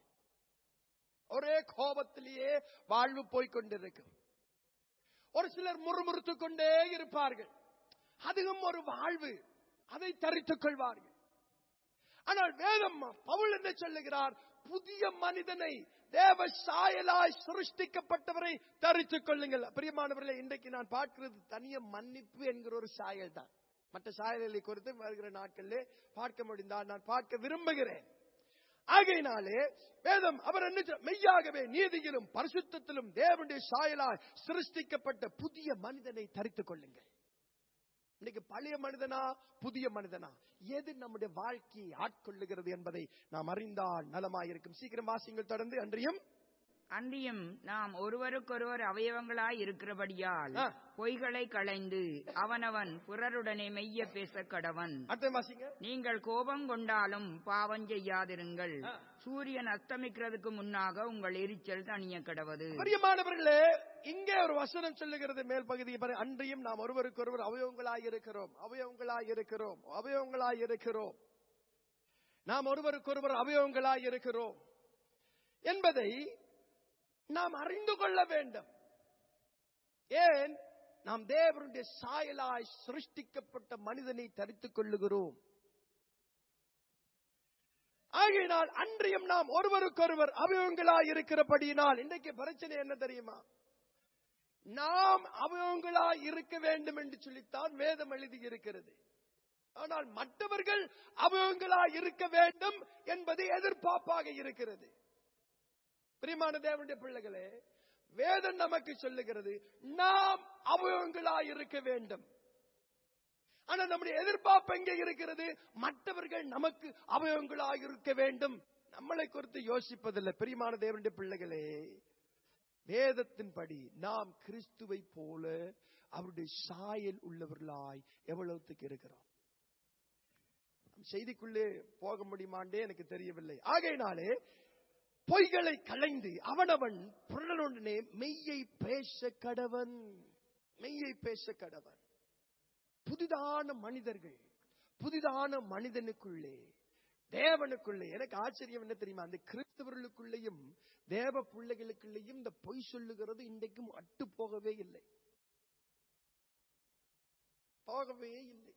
ஒரே கோபத்திலேயே வாழ்வு போய்கொண்டிருக்கும். ஒரு சிலர் முறுமுறுத்துக் கொண்டே இருப்பார்கள். அதுவும் ஒரு வாழ்வு. அதை தரித்துக் கொள்வார்கள். ஆனால் வேதம் பவுல் என்ன சொல்லுகிறார்? புதிய மனிதனை, தேவ சாயலாய் சிருஷ்டிக்கப்பட்டவரை தரித்துக் கொள்ளுங்கள். பிரியமானவர்களே, இன்றைக்கு நான் பார்க்கிறது தனிய மன்னிப்பு என்கிற ஒரு சாயல் தான். மற்ற சாயல்களை குறித்து வருகிற நாட்களிலே பார்க்க முடிந்தால் நான் பார்க்க விரும்புகிறேன். ஆகையினாலே வேதம் அவர் என்ன, மெய்யாகவே நீதியிலும் பரிசுத்தத்திலும் தேவனுடைய சாயலாய் சிருஷ்டிக்கப்பட்ட புதிய மனிதனை தரித்துக் கொள்ளுங்கள். இன்னைக்கு பழைய மனிதனா புதிய மனிதனா எது நம்முடைய வாழ்க்கையை ஆட்கொள்ளுகிறது என்பதை நாம் அறிந்தால் நலமாயிருக்கும். சீக்கிரம் வாசிங்கள் தொடர்ந்து. அன்றியும் நாம் ஒருவருக்கொருவர் அவயவங்களாய் இருக்கிறபடியால் பொய்களை களைந்து அவனவன் பிறருடனே மெய்ய பேச கடவன். நீங்கள் கோபம் கொண்டாலும் பாவம் செய்யாதிருங்கள். சூரியன் அஸ்தமிக்கிறதுக்கு முன்னாக உங்கள் எரிச்சல் தணிய கடவது. பிரியமானவர்களே, இங்கே ஒரு வசனம் சொல்லுகிறது மேல் பகுதி. அன்றியும் நாம் ஒருவருக்கொருவர் அவயவங்களாய் இருக்கிறோம், அவயவங்களாய் இருக்கிறோம், அவயவங்களாய் இருக்கிறோம். நாம் ஒருவருக்கொருவர் அவயவங்களாய் இருக்கிறோம் என்பதை நாம் அறிந்து கொள்ள வேண்டும். ஏன்? நாம் தேவனுடைய சாயலாய் சிருஷ்டிக்கப்பட்ட மனிதனை தரித்துக் கொள்ளுகிறோம். ஆகையினால் அன்றியும் நாம் ஒருவருக்கொருவர் அவயவங்களாய் இருக்கிறபடியினால் இன்றைக்கு பிரச்சனை என்ன தெரியுமா? நாம் அவயவங்களாய் இருக்க வேண்டும் என்று சொல்லித்தான் வேதம் எழுதி இருக்கிறது. ஆனால் மற்றவர்கள் அவயவங்களாய் இருக்க வேண்டும் என்பது எதிர்பார்ப்பாக இருக்கிறது. பிரியமான தேவனுடைய பிள்ளைகளே, வேதம் நமக்கு சொல்லுகிறது நாம் அவயவங்களாய் இருக்க வேண்டும். ஆனால் நம்முடைய எதிர்பார்ப்பு எங்கே இருக்கிறது? மற்றவர்கள் நமக்கு அவயவங்களாய் இருக்க வேண்டும். நம்மளை குறித்து யோசிப்பதில்லை. பிரியமான தேவனுடைய பிள்ளைகளே, வேதத்தின்படி நாம் கிறிஸ்துவை போல அவருடைய சாயல் உள்ளவர்களாய் எவ்வளவுக்கு இருக்கிறோம். செய்திக்குள்ளே போக முடியுமாண்டே எனக்கு தெரியவில்லை. ஆகையினாலே பொய்களை களைந்து அவனவன் புறனுடனே மெய்யை பேச கடவன். மெய்யை பேச கடவன். புதிதான மனிதர்கள், புதிதான மனிதனுக்குள்ளே, தேவனுக்குள்ளே. எனக்கு ஆச்சரியம் என்ன தெரியுமா? அந்த கிறிஸ்தவர்களுக்குள்ளேயும் தேவ பிள்ளைகளுக்குள்ளேயும் இந்த பொய் சொல்லுகிறது இன்றைக்கும் அட்டு போகவே இல்லை. போகவே இல்லை.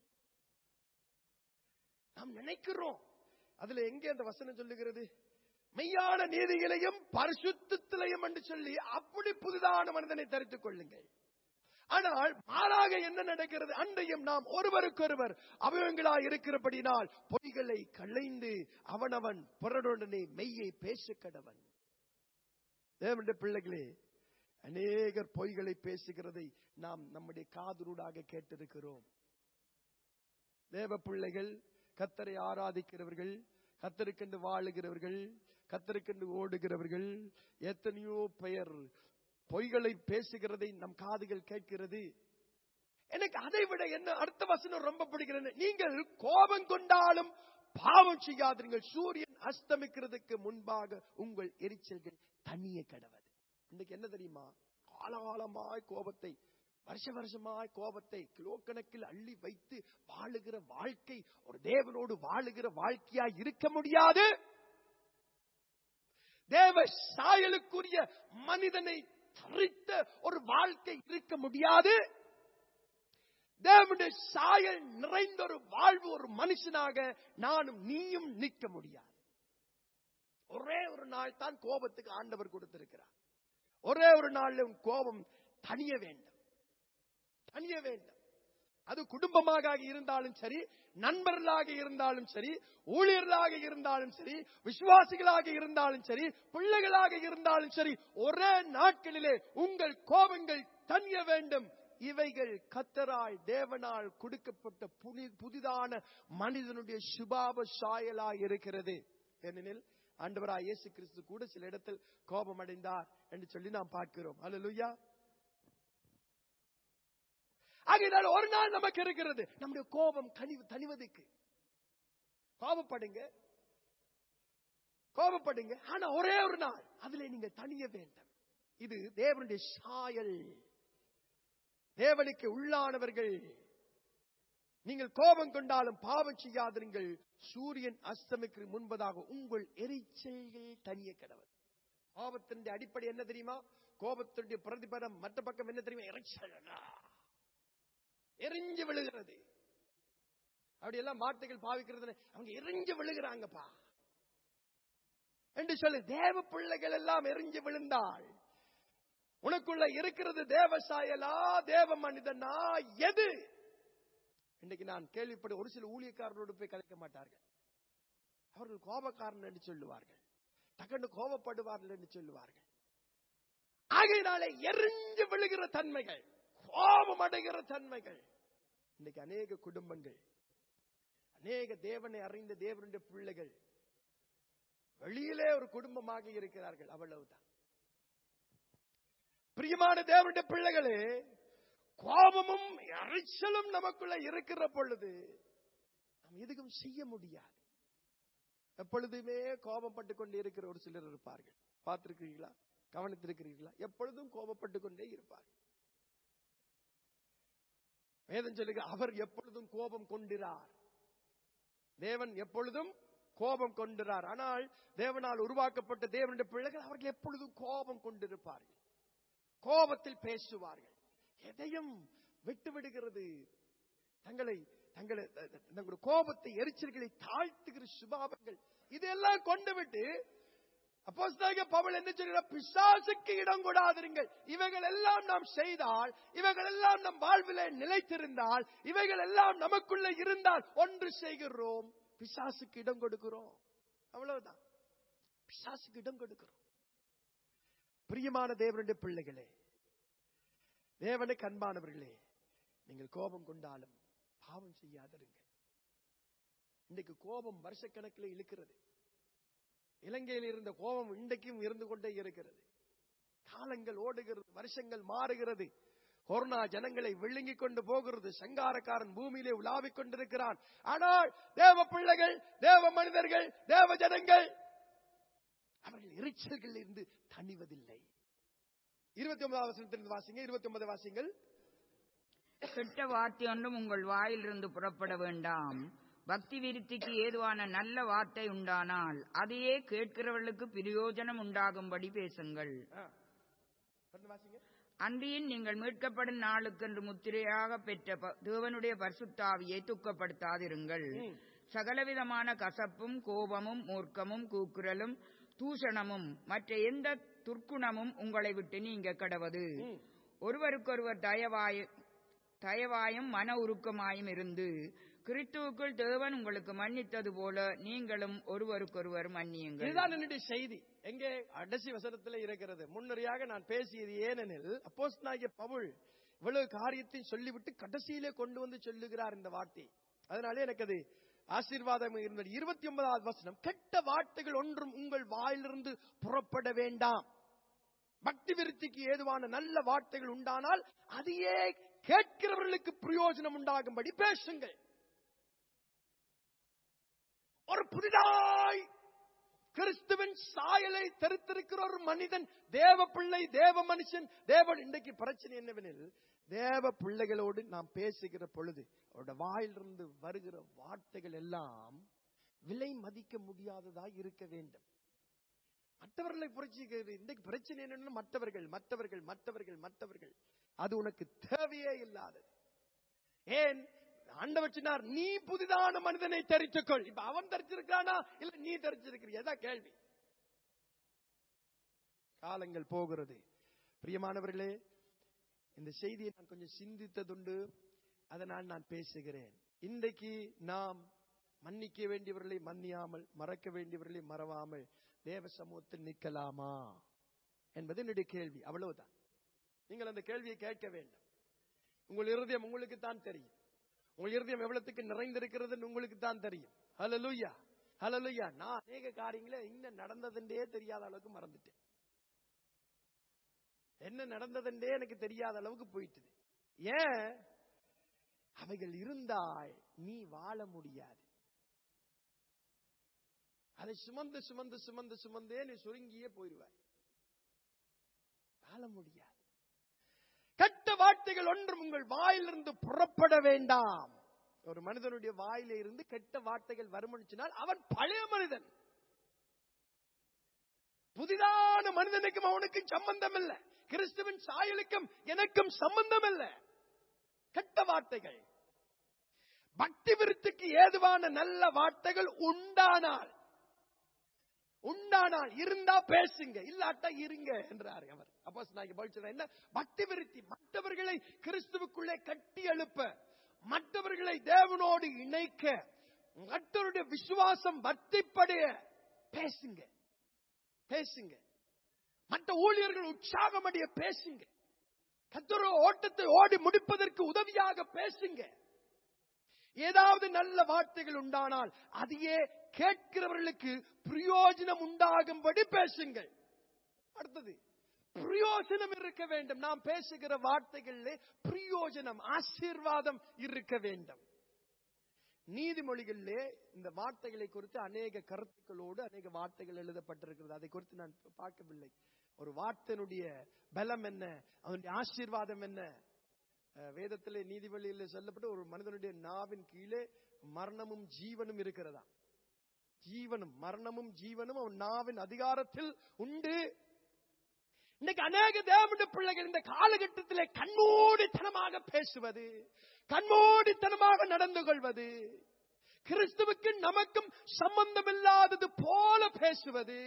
நாம் நினைக்கிறோம். அதுல எங்கே அந்த வசனம் சொல்லுகிறது? மெய்யான நீதிகளையும் பரிசுத்தத்திலையும் என்று சொல்லி அப்படி புதிதான மனிதனை தரித்துக் கொள்ளுங்கள். ஆனால் மாறாக என்ன நடக்கிறது? அன்றையும் நாம் ஒருவருக்கொருவர் அவயவங்களாய் இருக்கிறபடினால் பொய்களை களைந்து அவனவன் புறனுடனே மெய்யை பேச கடவன். தேவனுடைய பிள்ளைகளே, அநேகர் பொய்களை பேசுகிறதை நாம் நம்முடைய காதுரூடாக கேட்டிருக்கிறோம். தேவ பிள்ளைகள், கர்த்தரை ஆராதிக்கிறவர்கள், கர்த்தருக்கென்று வாழுகிறவர்கள், கர்த்தருக்கென்று ஓடுகிறவர்கள், எத்தனையோ பெயர் பொய்களை பேசுகிறதை நம் காதுகள் கேட்கிறது. எனக்கு அதை விட என்ன அடுத்த வசனம் ரொம்ப பிடிக்கிறது. நீங்கள் கோபம் கொண்டாலும் பாவம் செய்யாதீர்கள், சூரியன் அஸ்தமிக்கிறதுக்கு முன்பாக உங்கள் எரிச்சல்கள் தனிய கடவது. இன்னைக்கு என்ன தெரியுமா? காலகாலமாய் கோபத்தை, வருஷ வருஷமாய் கோபத்தை கிலோக்கணக்கில் அள்ளி வைத்து வாழுகிற வாழ்க்கை ஒரு தேவனோடு வாழுகிற வாழ்க்கையா இருக்க முடியாது. தேவ சாயலுக்குரிய மனிதனை தரித்த ஒரு வாழ்க்கை இருக்க முடியாது. தேவனுடைய சாயல் நிறைந்த ஒரு வாழ்வு ஒரு மனுஷனாக நானும் நீயும் நிற்க முடியாது. ஒரே ஒரு நாள் தான் கோபத்துக்கு ஆண்டவர் கொடுத்திருக்கிறார். ஒரே ஒரு நாள் கோபம் தனிய வேண்டும், தனிய வேண்டும். அது குடும்பமாக இருந்தாலும் சரி, நண்பர்களாக இருந்தாலும் சரி, ஊழியர்களாக இருந்தாலும் சரி, விசுவாசிகளாக இருந்தாலும் சரி, பிள்ளைகளாக இருந்தாலும் சரி, ஒரே நாட்களிலே உங்கள் கோபங்கள் தனிய வேண்டும். இவைகள் கர்த்தரால் தேவனால் கொடுக்கப்பட்ட புதிதான மனிதனுடைய சுபாவ சாயலாய் இருக்கிறது. ஏனெனில் ஆண்டவராய் இயேசு கிறிஸ்து கூட சில இடத்தில் கோபம் அடைந்தார் என்று சொல்லி நாம் பார்க்கிறோம். அல்லேலூயா. ஆகையால் ஒரு நாள் நமக்கு இருக்கிறது நம்முடைய கோபம் தணிவதற்கு. கோபப்படுங்க, கோபப்படுங்க, ஆனா ஒரே ஒரு நாள் அதுல நீங்க தணிய வேண்டும். இது தேவனுடைய சாயல். தேவனுக்கு உள்ளானவர்கள். நீங்கள் கோபம் கொண்டாலும் பாவம் செய்யாதீர்கள், சூரியன் அஸ்தமிக்கு முன்பதாக உங்கள் எரிச்சல்கள் தனிய கடவுள். கோபத்தினுடைய அடிப்படை என்ன தெரியுமா? கோபத்தினுடைய பிரதிபலம் மற்ற பக்கம் என்ன தெரியுமா? எரிச்சல், எரிஞ்சு விழுகிறது. அப்படி எல்லாம் வார்த்தைகள் பாவிக்கிறது. அவங்க எரிஞ்சு விழுகிறாங்கப்பா என்று சொல்லி தேவ பிள்ளைகள் எல்லாம் எரிஞ்சு விழுந்தால் உனக்குள்ள இருக்கிறது தேவ சாயலா தேவ மனிதனா எது? இன்னைக்கு நான் கேள்விப்பட ஒரு சில ஊழியக்காரரோடு போய் கலைக்க மாட்டார்கள். அவர்கள் கோபக்காரன் என்று சொல்லுவார்கள், டக்குன்னு கோபப்படுவார்கள் என்று சொல்லுவார்கள். ஆகையினாலே எரிஞ்சு விழுகிற தன்மைகள், கோபம் அடைகிற தன்மைகள். இன்னைக்கு அநேக குடும்பங்கள், அநேக தேவனை அறிந்த தேவனுடைய பிள்ளைகள் வெளியிலே ஒரு குடும்பமாக இருக்கிறார்கள். அவ்வளவுதான். பிரியமான தேவனுடைய பிள்ளைகளே, கோபமும் எரிச்சலும் நமக்குள்ள இருக்கிற பொழுது நாம் எதுவும் செய்ய முடியாது. எப்பொழுதுமே கோபப்பட்டு கொண்டே இருக்கிற ஒரு சிலர் இருப்பார்கள். பார்த்திருக்கிறீர்களா? கவனித்திருக்கிறீர்களா? எப்பொழுதும் கோபப்பட்டு கொண்டே இருப்பார்கள். வேதம் சொல்லுங்க, அவர் எப்பொழுதும் கோபம் கொண்டிறார். தேவன் எப்பொழுதும் கோபம் கொண்டிறார். ஆனால் தேவனால் உருவாக்கப்பட்ட தேவனுடைய பிள்ளைகள் அவர்கள் எப்பொழுதும் கோபம் கொண்டிருப்பார்கள். கோபத்தில் பேசுவார்கள். எதையும் விட்டு விடுகிறது. தங்களுடைய கோபத்தை, எரிச்சல்களை தாழ்த்துகிற சுபாவங்கள் இதெல்லாம் கொண்டு விட்டு அப்போஸ்தலனாகிய பவுல் என்ன சொல்கிறார்? பிசாசுக்கு இடம் கொடாதிருங்கள். இவைகள் எல்லாம் நாம் செய்தால், இவைகள் எல்லாம் நம் வாழ்விலே நிலைத்திருந்தால், இவைகள் எல்லாம் நமக்குள்ள இருந்தால் ஒன்று செய்கிறோம், பிசாசுக்கு இடம் கொடுக்கிறோம். அவ்வளவுதான். பிசாசுக்கு இடம் கொடுக்கிறோம். பிரியமான தேவனுடைய பிள்ளைகளே, தேவனுக்கு அன்பானவர்களே, நீங்கள் கோபம் கொண்டாலும் பாவம் செய்யாதிருங்கள். இன்றைக்கு கோபம் வருஷக்கணக்கில் இழுக்கிறது. இலங்கையில் இருந்த கோபம் இன்றைக்கும் இருந்து கொண்டே இருக்கிறது. காலங்கள் ஓடுகிறது, வருஷங்கள் மாறுகிறது. கொரோனா ஜனங்களை விழுங்கிக் கொண்டு போகிறது. சங்காரக்காரன் பூமியிலே உலாவிக் கொண்டிருக்கிறான். ஆனால் தேவ பிள்ளைகள், தேவ மனிதர்கள், தேவ ஜனங்கள் அவர்கள் எரிச்சல்களில் இருந்து தணிவதில்லை. 29வது வசனத்திலிருந்து வாசிங்க. 29 வாசிங்கள். கெட்ட வார்த்தை ஒன்றும் உங்கள் வாயிலிருந்து புறப்பட வேண்டாம். பக்தி விருத்திக்கு ஏதுவான நல்ல வார்த்தை உண்டானால் அதையே கேட்கிறவர்களுக்கு பிரயோஜனம் உண்டாகும்படி பேசுங்கள். அன்றியும் நீங்கள் மீட்கப்படும் நாளுக்கென்று முத்திரையாக பெற்ற தேவனுடைய பரிசுத்த ஆவியை துக்கப்படுத்தாதிருங்கள். சகலவிதமான கசப்பும் கோபமும் மூர்க்கமும் கூக்குரலும் தூஷணமும் மற்ற எந்த துர்க்குணமும் உங்களை விட்டு நீங்க கடவது. ஒருவருக்கொருவர் தயவாயும் மன உருக்கமாயும் இருந்து கிறிஸ்துவுக்குள் தேவன் உங்களுக்கு மன்னித்தது போல நீங்களும் ஒருவருக்கொருவர் மன்னியுங்கள். இதுதான் என்னுடைய செய்தி. எங்கே கடைசி வசனத்தில் இருக்கிறது. முன்னரையாக நான் பேசியது ஏனெனில் அப்போஸ்தலனாகிய பவுல் இவ்வளவு காரியத்தை சொல்லிவிட்டு கடைசியிலே கொண்டு வந்து சொல்லுகிறார் இந்த வார்த்தை. அதனாலே எனக்கு அது ஆசீர்வாதம் இருந்தது. 29வது வசனம், கெட்ட வார்த்தைகள் ஒன்றும் உங்கள் வாயிலிருந்து புறப்பட வேண்டாம். பக்தி விருத்திக்கு ஏதுவான நல்ல வார்த்தைகள் உண்டானால் அதையே கேட்கிறவர்களுக்கு பிரயோஜனம் உண்டாகும்படி பேசுங்கள். ஒரு புதிதாய் கிறிஸ்துவின் சாயலை தரித்திருக்கிற ஒரு மனிதன், தேவ பிள்ளை, தேவ மனுஷன், தேவன். இன்றைக்கு பிரச்சனை என்னவெனில், தேவ பிள்ளைகளோடு நாம் பேசுகிற பொழுது அவருடைய வாயிலிருந்து வருகிற வார்த்தைகள் எல்லாம் விலை மதிக்க முடியாததாய் இருக்க வேண்டும். மற்றவர்களை புரட்சிக்கிறது. இன்றைக்கு பிரச்சனை என்னன்னு, மற்றவர்கள் மற்றவர்கள் மற்றவர்கள் மற்றவர்கள். அது உனக்கு தேவையே இல்லாதது. ஏன் ஆண்டவர் சொன்னார், நீ புதிதான மனிதனை தரித்துக்கொள். இப்ப அவன் தரிச்சிருக்கானா இல்ல நீ தரிச்சிருக்கிறியா? அதான் கேள்வி. காலங்கள் போகிறது. பிரியமானவர்களே, இந்த செய்தியை நான் கொஞ்சம் சிந்தித்ததுண்டு, அதனால் நான் பேசுகிறேன். இன்றைக்கு நாம் மன்னிக்க வேண்டியவர்களை மன்னியாமல், மறக்க வேண்டியவர்களை மறவாமல் தேவ சமூகத்தில் நிற்கலாமா என்பது என்னுடைய கேள்வி. அவ்வளவுதான். நீங்கள் அந்த கேள்வியை கேட்க வேண்டும். உங்கள் இருதயம் உங்களுக்கு தான் தெரியும். உங்கள் இருதயம் எவ்வளவுக்கு நிறைந்திருக்கிறது உங்களுக்கு தான் தெரியும். ஹல்லேலூயா, ஹல்லேலூயா. நான் அநேக காரியங்களே இன்னும் நடந்ததுன்றே தெரியாத அளவுக்கு மறந்துட்டேன். என்ன நடந்ததுன்றே எனக்கு தெரியாத அளவுக்கு போயிட்டு. ஏன்? அவைகள் இருந்தால் நீ வாழ முடியாது. அதை சுமந்து சுமந்து சுமந்து சுமந்தே நீ சுருங்கியே போயிடுவாய். வாழ முடியாது. கெட்ட வார்த்தைகள் ஒன்றும் உங்கள் வாயிலிருந்து புறப்பட வேண்டாம். ஒரு மனிதனுடைய வாயில இருந்து கெட்ட வார்த்தைகள் வருமனுச்சினால் அவன் பழைய மனிதன். புதிதான மனிதனுக்கும் அவனுக்கும் சம்பந்தம் இல்லை. கிறிஸ்துவின் சாயலுக்கும் எனக்கும் சம்பந்தம் இல்லை. கெட்ட வார்த்தைகள். பக்தி விருத்திக்கு ஏதுவான நல்ல வார்த்தைகள் உண்டானால் இருந்தா பேசுங்க, இல்லாட்டா இருங்க என்றார் அவர். அப்போஸ்தலனாகிய பவுல் சொல்றார், என்ன பக்தி விருத்தி? மற்றவர்களை கிறிஸ்துவுக்குள்ளே கட்டி எழுப்ப, மற்றவர்களை தேவனோடு இணைக்க, மற்றவருடைய விசுவாசம் வர்த்திப்படைய பேசுங்க, பேசுங்க. மற்ற ஊழியர்கள் உற்சாகம் அடைய பேசுங்க. கர்த்தருடைய ஓட்டத்தை ஓடி முடிப்பதற்கு உதவியாக பேசுங்க. ஏதாவது நல்ல வார்த்தைகள் உண்டானால் அதையே கேட்கிறவர்களுக்கு பிரயோஜனம் உண்டாகும்படி பேசுங்கள். அடுத்தது, பிரயோஜனம் இருக்க வேண்டும். நாம் பேசுகிற வார்த்தைகளிலே பிரயோஜனம், ஆசீர்வாதம் இருக்க வேண்டும். நீதிமொழிகளிலே இந்த வார்த்தைகளை குறித்து அநேக கருத்துக்களோடு அநேக வார்த்தைகள் எழுதப்பட்டிருக்கிறது. அதை குறித்து நான் பார்க்கவில்லை. ஒரு வார்த்தையினுடைய பலம் என்ன, அதனுடைய ஆசீர்வாதம் என்ன? வேதத்திலே நீதிமொழியில் சொல்லப்பட்டு ஒரு மனிதனுடைய நாவின் கீழே மரணமும் ஜீவனும் இருக்கிறதா? ஜீவனும் மரணமும் ஜீவனும் அவன் நாவின் அதிகாரத்தில் உண்டு. இன்னைக்கு அநேக தேவனுடைய பிள்ளைகள் இந்த காலகட்டத்திலே கண்மூடித்தனமாக பேசுவது, கண்மூடித்தனமாக நடந்து கொள்வது, கிறிஸ்துவுக்கு நமக்கும் சம்பந்தம் இல்லாதது போல பேசுவது.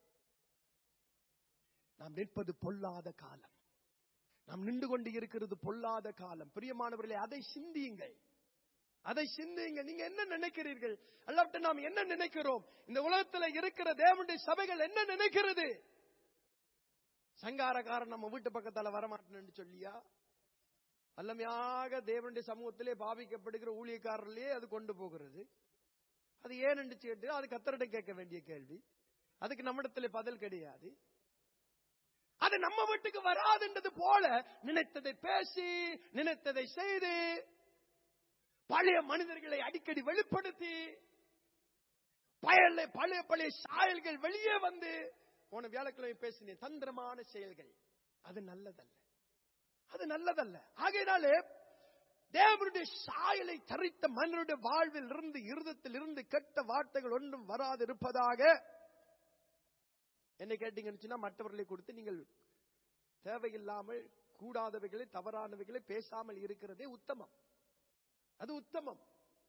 நாம் நிற்பது பொல்லாத காலம். நாம் நின்று கொண்டு இருக்கிறது பொல்லாத காலம். பிரியமானவர்களே, அதை சிந்தியுங்கள், அதை சிந்தியுங்கள். நீங்க என்ன நினைக்கிறீர்கள்? அல்லாஹ்விட்ட நாம் என்ன நினைக்கிறோம்? இந்த உலகத்தில் இருக்கிற தேவனுடைய சபைகள் என்ன நினைக்கிறது? சங்காரக்காரன் நம்ம வீட்டு பக்கத்தால வரமாட்டேன்னு சொல்லியா? வல்லமையாக தேவனுடைய சமூகத்திலே பாவிக்கப்படுகிற ஊழியக்காரர்களே அது கொண்டு போகிறது. அது ஏன் என்று கேட்டு அது கர்த்தரிடம் கேட்க வேண்டிய கேள்வி. அதுக்கு நம்மிடத்திலே பதில் கிடையாது. அது நம்ம வீட்டுக்கு வராதுன்றது போல நினைத்ததை பேசி, நினைத்ததை செய்து, பழைய மனிதர்களை அடிக்கடி வெளிப்படுத்தி, பழைய பழைய சாயல்கள் வெளியே வந்து போன வியாழக்கிழமை பேசினேன், தந்திரமான செயல்கள் அது நல்லதல்ல, அது நல்லதல்ல. ஆகையினாலே தேவனுடைய சாயலை தரித்த மனிதனுடைய வாழ்வில் இருந்து, இருதத்தில் இருந்து கெட்ட வார்த்தைகள் ஒன்றும் வராது இருப்பதாக. என்ன கேட்டீங்கன்னா, மற்றவர்களை கொடுத்து நீங்கள் தேவையில்லாமல் கூடாதவைகளை, தவறானவைகளை பேசாமல் இருக்கிறதே உத்தமம். அது உத்தமம்.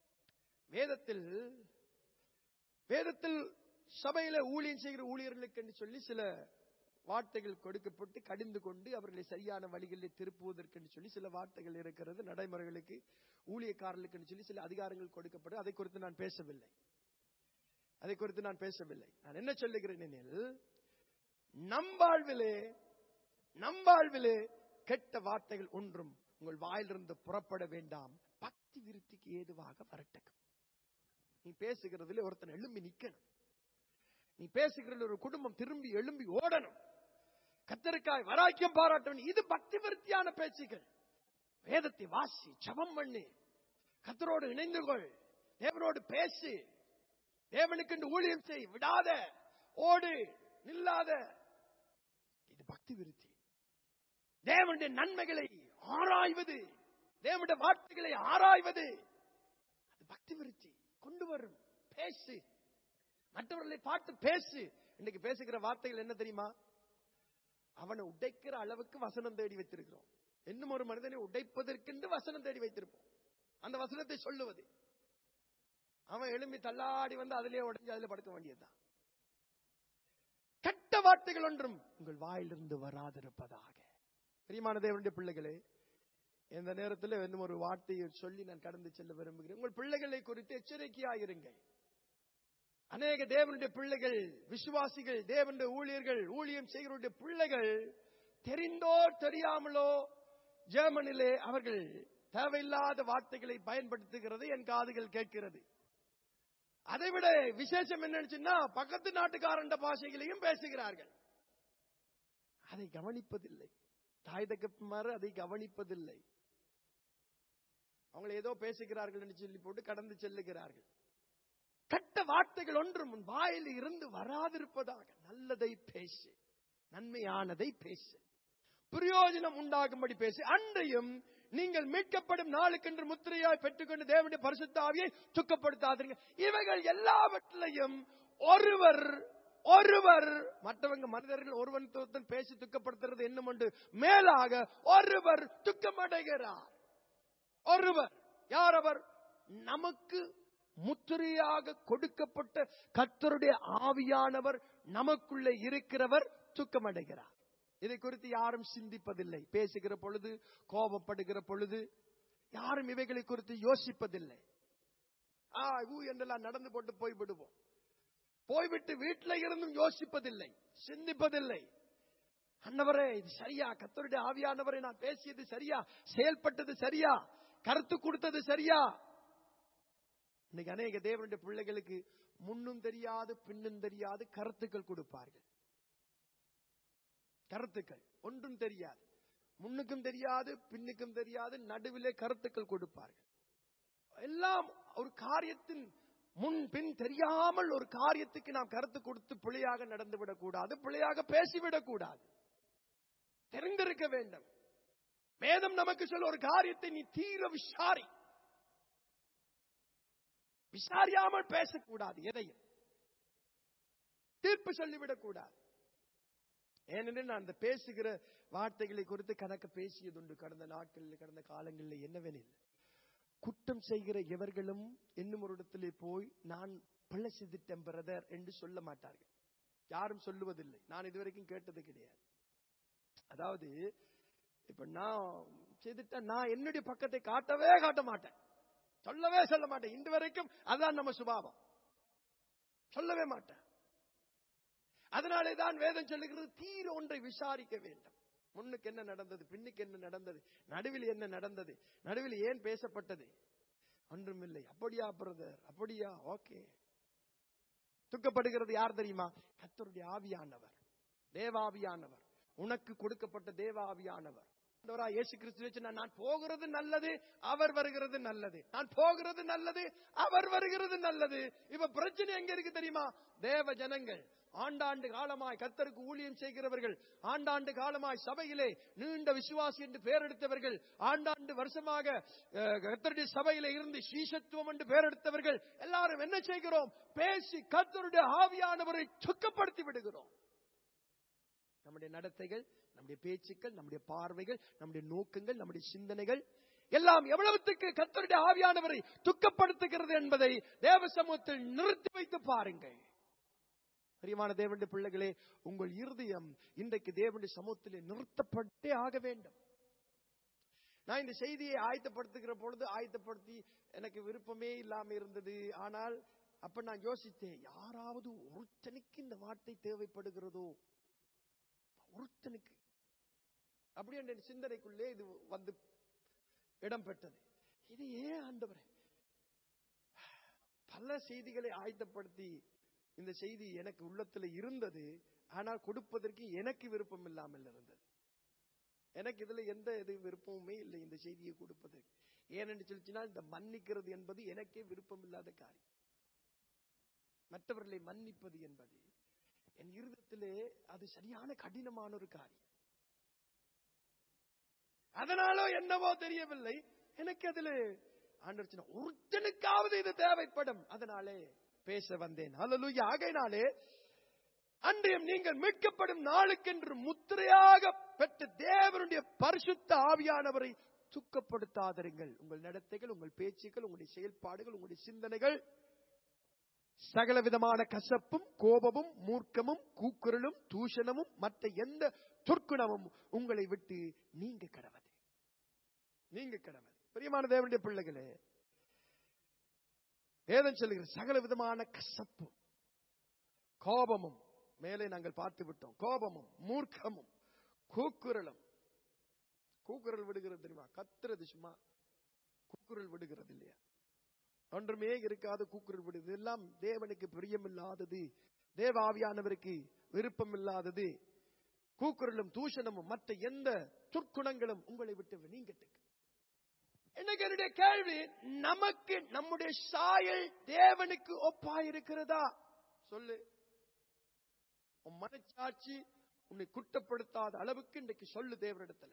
வேதத்தில் சபையில ஊழியம் செய்கிற ஊழியர்களுக்கு என்று சொல்லி சில வார்த்தைகள் கொடுக்கப்பட்டு கடிந்து கொண்டு அவர்களை சரியான வழிகளில் திருப்புவதற்கு சொல்லி சில வார்த்தைகள் இருக்கிறது. நடைமுறைகளுக்கு, ஊழியக்காரர்களுக்கு சொல்லி சில அதிகாரங்கள் கொடுக்கப்பட்டு அதை குறித்து நான் பேசவில்லை. நான் என்ன சொல்லுகிறேன் எனில், நம்பாழ்விலே கெட்ட வார்த்தைகள் ஒன்றும் உங்கள் வாயிலிருந்து புறப்பட வேண்டாம், பக்தி விருத்திக்கு ஏதுவாக வரட்டும். நீ பேசுகிறதுல ஒருத்தன் எழும்பி நிக்கணும். நீ பேசுகிறதுல ஒரு குடும்பம் திரும்பி எழும்பி ஓடணும். கர்த்தருக்காய் வராக்கியம் பாராட்டணும். இது பக்தி விருத்தியான பேச்சுகள். வேதத்தை வாசி, ஜெபம் பண்ணி, கர்த்தரோடு இணைந்து கொள், தேவனோடு பேசு, தேவனுக்கு ஊழியம் செய், விடாத, ஓடு, நில்லாத. இது பக்தி விருத்தி. தேவனுடைய நன்மைகளை ஆராய்வது, தேவனுடைய வார்த்தைகளை ஆராய்வது, அது பக்தி விருத்தி கொண்டு வரும். பேசு, மற்றவர்களை பார்த்து பேசு. இன்னைக்கு பேசுகிற வார்த்தைகள் என்ன தெரியுமா? அவனை உடைக்கிற அளவுக்கு வசனம் தேடி வைத்திருக்கிறோம். இன்னும் ஒரு மனிதனை உடைப்பதற்கென்று வசனம் தேடி வைத்திருப்போம். அந்த வசனத்தை சொல்லுவது, அவன் எழும்பி தள்ளாடி வந்து அதிலே உடைஞ்சு அதிலே படுக்க வேண்டியதுதான். கெட்ட வார்த்தைகள் ஒன்றும் உங்கள் வாயிலிருந்து வராதிருப்பதாக. பிரியமான தேவனுடைய பிள்ளைகளே, இந்த நேரத்தில் இன்னும் ஒரு வார்த்தையை சொல்லி நான் கடந்து செல்ல விரும்புகிறேன். உங்கள் பிள்ளைகளை குறித்து எச்சரிக்கையாயிருங்கள். அநேக தேவனுடைய பிள்ளைகள், விசுவாசிகள், தேவனுடைய ஊழியர்கள், ஊழியம் செய்கிறவருடைய பிள்ளைகள் தெரிந்தோ தெரியாமலோ ஜெர்மனிலே அவர்கள் தேவையில்லாத வார்த்தைகளை பயன்படுத்துகிறது என் காதுகள் கேட்கிறது. அதைவிட விசேஷம் என்னன்னு, பக்கத்து நாட்டுக்காரண்ட பாஷைகளையும் பேசுகிறார்கள். அதை கவனிப்பதில்லை. தாய் தகப்பன்மார் அதை கவனிப்பதில்லை. அவங்க ஏதோ பேசுகிறார்கள் என்று சொல்லி போட்டு கடந்து செல்லுகிறார்கள். கெட்ட வார்த்தைகள் ஒன்றும் உன் வாயில் இருந்து வராதிருப்பதாக. நல்லதை பேசு, நன்மையானதை பேசு, பிரயோஜனம் உண்டாகும்படி பேசு. அன்றையும் நீங்கள் மீட்கப்படும் நாளுக்கென்று முத்திரையாய் பெற்றுக்கொண்டு தேவனுடைய பரிசுத்த ஆவியை துக்கப்படுத்தாதீங்க. இவைகள் எல்லாவற்றிலையும் ஒருவர் மற்றவங்க மனிதர்கள் ஒருவன் பேசி துக்கப்படுத்துறது என்னும் ஒன்று மேலாக ஒருவர் துக்கமடைகிறார். ஒருவர், யார் அவர்? நமக்கு முத்திரையாக கொடுக்கப்பட்ட கர்த்தருடைய ஆவியானவர் நமக்குள்ளே இருக்கிறவர் துக்கமடைகிறார். இதை குறித்து யாரும் சிந்திப்பதில்லை. பேசுகிற பொழுது, கோபப்படுகிற பொழுது யாரும் இவைகளை குறித்து யோசிப்பதில்லை. என்றெல்லாம் நடந்து போட்டு போய்விடுவோம். போய்விட்டு வீட்டில் இருந்தும் யோசிப்பதில்லை, சிந்திப்பதில்லை. ஆண்டவரே, இது சரியா? கர்த்தருடைய ஆவியானவரை நான் பேசியது சரியா? செயல்பட்டது சரியா? கருத்து கொடுத்தது சரியா? இன்னைக்கு அநேக தேவனுடைய பிள்ளைகளுக்கு முன்னும் தெரியாது பின்னும் தெரியாது கருத்துக்கள் கொடுப்பார்கள். கருத்துக்கள் ஒன்றும் தெரியாது, முன்னுக்கும் தெரியாது பின்னுக்கும் தெரியாது, நடுவிலே கருத்துக்கள் கொடுப்பார்கள். எல்லாம் ஒரு காரியத்தின் முன் பின் தெரியாமல் ஒரு காரியத்துக்கு நாம் கருத்து கொடுத்து பிழையாக நடந்துவிடக் கூடாது, பிழையாக பேசிவிடக் கூடாது. தெரிந்திருக்க வேண்டும். வேதம் நமக்கு சொல்ல, ஒரு காரியத்தை நீ தீர விசாரியாமல் பேசக்கூடாது. எதையும் தீர்ப்பு சொல்லிவிடக் கூடாது. ஏனெனில் நான் அந்த பேசுகிற வார்த்தைகளை குறித்து கணக்கு பேசியதுண்டு கடந்த நாட்களில், கடந்த காலங்களில். என்னவெனில், குற்றம் செய்கிற எவர்களும் இன்னும் ஒரு இடத்திலே போய் நான் பிள்ளை செய்துட்டேன் பிரதர் என்று சொல்ல மாட்டார்கள். யாரும் சொல்லுவதில்லை. நான் இதுவரைக்கும் கேட்டது கிடையாது. அதாவது, இப்ப நான் செய்துட்டேன், நான் என்னுடைய பக்கத்தை காட்ட மாட்டேன், சொல்ல மாட்டேன். இன்று வரைக்கும் அதான் நம்ம சுபாவம், சொல்லவே மாட்டேன். அதனாலே தான் வேதம் சொல்லுகிறது, தீர ஒன்றை விசாரிக்க வேண்டும். முன்னுக்கு என்ன நடந்தது, பின்னுக்கு என்ன நடந்தது, நடுவில் என்ன நடந்தது, நடுவில் ஏன் பேசப்பட்டது, ஒன்றுமில்லை. அப்படியா பிரதர், அப்படியா, ஓகே. துக்கப்படுகிறது யார் தெரியுமா? கர்த்தருடைய ஆவியானவர், தேவாவியானவர், உனக்கு கொடுக்கப்பட்ட தேவாவியானவர். இயேசு கிறிஸ்து நான் போகிறது நல்லது, அவர் வருகிறது நல்லது. நான் போகிறது நல்லது, அவர் வருகிறது நல்லது. இப்ப பிரச்சனை எங்க இருக்கு தெரியுமா? தேவ ஜனங்கள், ஆண்டாண்டு காலமாய் கர்த்தருக்கு ஊழியம் செய்கிறவர்கள், ஆண்டாண்டு காலமாய் சபையிலே நீண்ட விசுவாசி என்று பெயர் எடுத்தவர்கள், ஆண்டாண்டு வருஷமாக கர்த்தருடைய சபையிலே இருந்து சீஷத்துவம் என்று பெயர் எடுத்தவர்கள் எல்லாரும் என்ன செய்கிறோம்? பேசி கர்த்தருடைய ஆவியானவரை துக்கப்படுத்தி விடுகிறோம். நம்முடைய நடத்தைகள், நம்முடைய பேச்சுக்கள், நம்முடைய பார்வைகள், நம்முடைய நோக்கங்கள், நம்முடைய சிந்தனைகள் எல்லாம் எவ்வளவுக்கு கர்த்தருடைய ஆவியானவரை துக்கப்படுத்துகிறது என்பதை தேவ சமூகத்தில் நிறுத்தி வைத்து பாருங்கள். பிரியமான தேவனுடைய பிள்ளைகளே, உங்கள் இருதயம் இன்றைக்கு தேவனுடைய சமூகத்திலே நிறுத்தப்பட்டே ஆக வேண்டும். நான் இந்த செய்தியை ஆயத்தப்படுத்துகிற பொழுது ஆயத்தப்படுத்தி எனக்கு விருப்பமே இல்லாம இருந்தது. ஆனால் அப்ப நான் யோசித்தேன், யாராவது ஒருத்தனுக்கு இந்த வார்த்தை தேவைப்படுகிறதோ, ஒருத்தனுக்கு அப்படி என்ற சிந்தனைக்குள்ளே இது வந்து இடம் பெற்றது. இது ஏன் ஆண்டவரே? பல செய்திகளை ஆயத்தப்படுத்தி இந்த செய்தி எனக்கு உள்ளத்துல இருந்தது. ஆனால் கொடுப்பதற்கு எனக்கு விருப்பம் இல்லாமல் இருந்தது. எனக்கு இதுல எந்த விருப்பமுமே இல்லை இந்த செய்தியை கொடுப்பதற்கு. ஏனென்று சொல்லிச்சுன்னா, இந்த மன்னிக்கிறது என்பது எனக்கே விருப்பம் இல்லாத காரியம். மற்றவர்களை மன்னிப்பது என்பது என் இருதயத்திலே அது சரியான கடினமான ஒரு காரியம். அதனாலோ என்னவோ தெரியவில்லை, எனக்கு அதுல ஆண்டவர் ஒருத்தனுக்காவது இது தேவைப்படும், அதனாலே பேச வந்தேன். ஹல்லேலூயா. ஆகையினாலே அன்றையும் நீங்கள் மீட்கப்படும் நாளுக்கென்று முத்திரையாக பெற்ற தேவனுடைய பரிசுத்த ஆவியானவரை துக்கப்படுத்தாதிருங்கள். உங்கள் நடத்தைகள், உங்கள் பேச்சுக்கள், உங்களுடைய செயல்பாடுகள், உங்களுடைய சிந்தனைகள் சகல விதமான கசப்பும், கோபமும், மூர்க்கமும், கூக்குரலும், தூஷணமும், மற்ற எந்த துர்க்குணமும் உங்களை விட்டு நீங்க கடவது. பிரியமான தேவனுடைய பிள்ளைகளே, வேதம் சொல்லுகிற சகல விதமான கசப்பும், கோபமும் மேலே நாங்கள் பார்த்து விட்டோம். கோபமும், மூர்க்கமும், கூக்குரலும். கூக்குரல் விடுகிறது தெரியுமா? கத்துறது சும்மா கூக்குரல் விடுகிறது இல்லையா? ஒன்றுமே இருக்காது கூக்குரல் விடுகிறது. எல்லாம் தேவனுக்கு பிரியமில்லாதது, தேவ ஆவியானவருக்கு விருப்பம் இல்லாதது. கூக்குரலும், தூஷணமும், மற்ற எந்த துர்க்குணங்களும் உங்களை விட்டு நீங்கட்டு. இன்னைக்கு என்னுடைய கேள்வி, நமக்கு நம்முடைய சாயல் தேவனுக்கு ஒப்பாயிருக்கிறதா? சொல்லு. உன் மனச்சாட்சி உன்னை குற்றப்படுத்தாத அளவுக்கு இன்றைக்கு சொல்லு தேவனிடத்துல.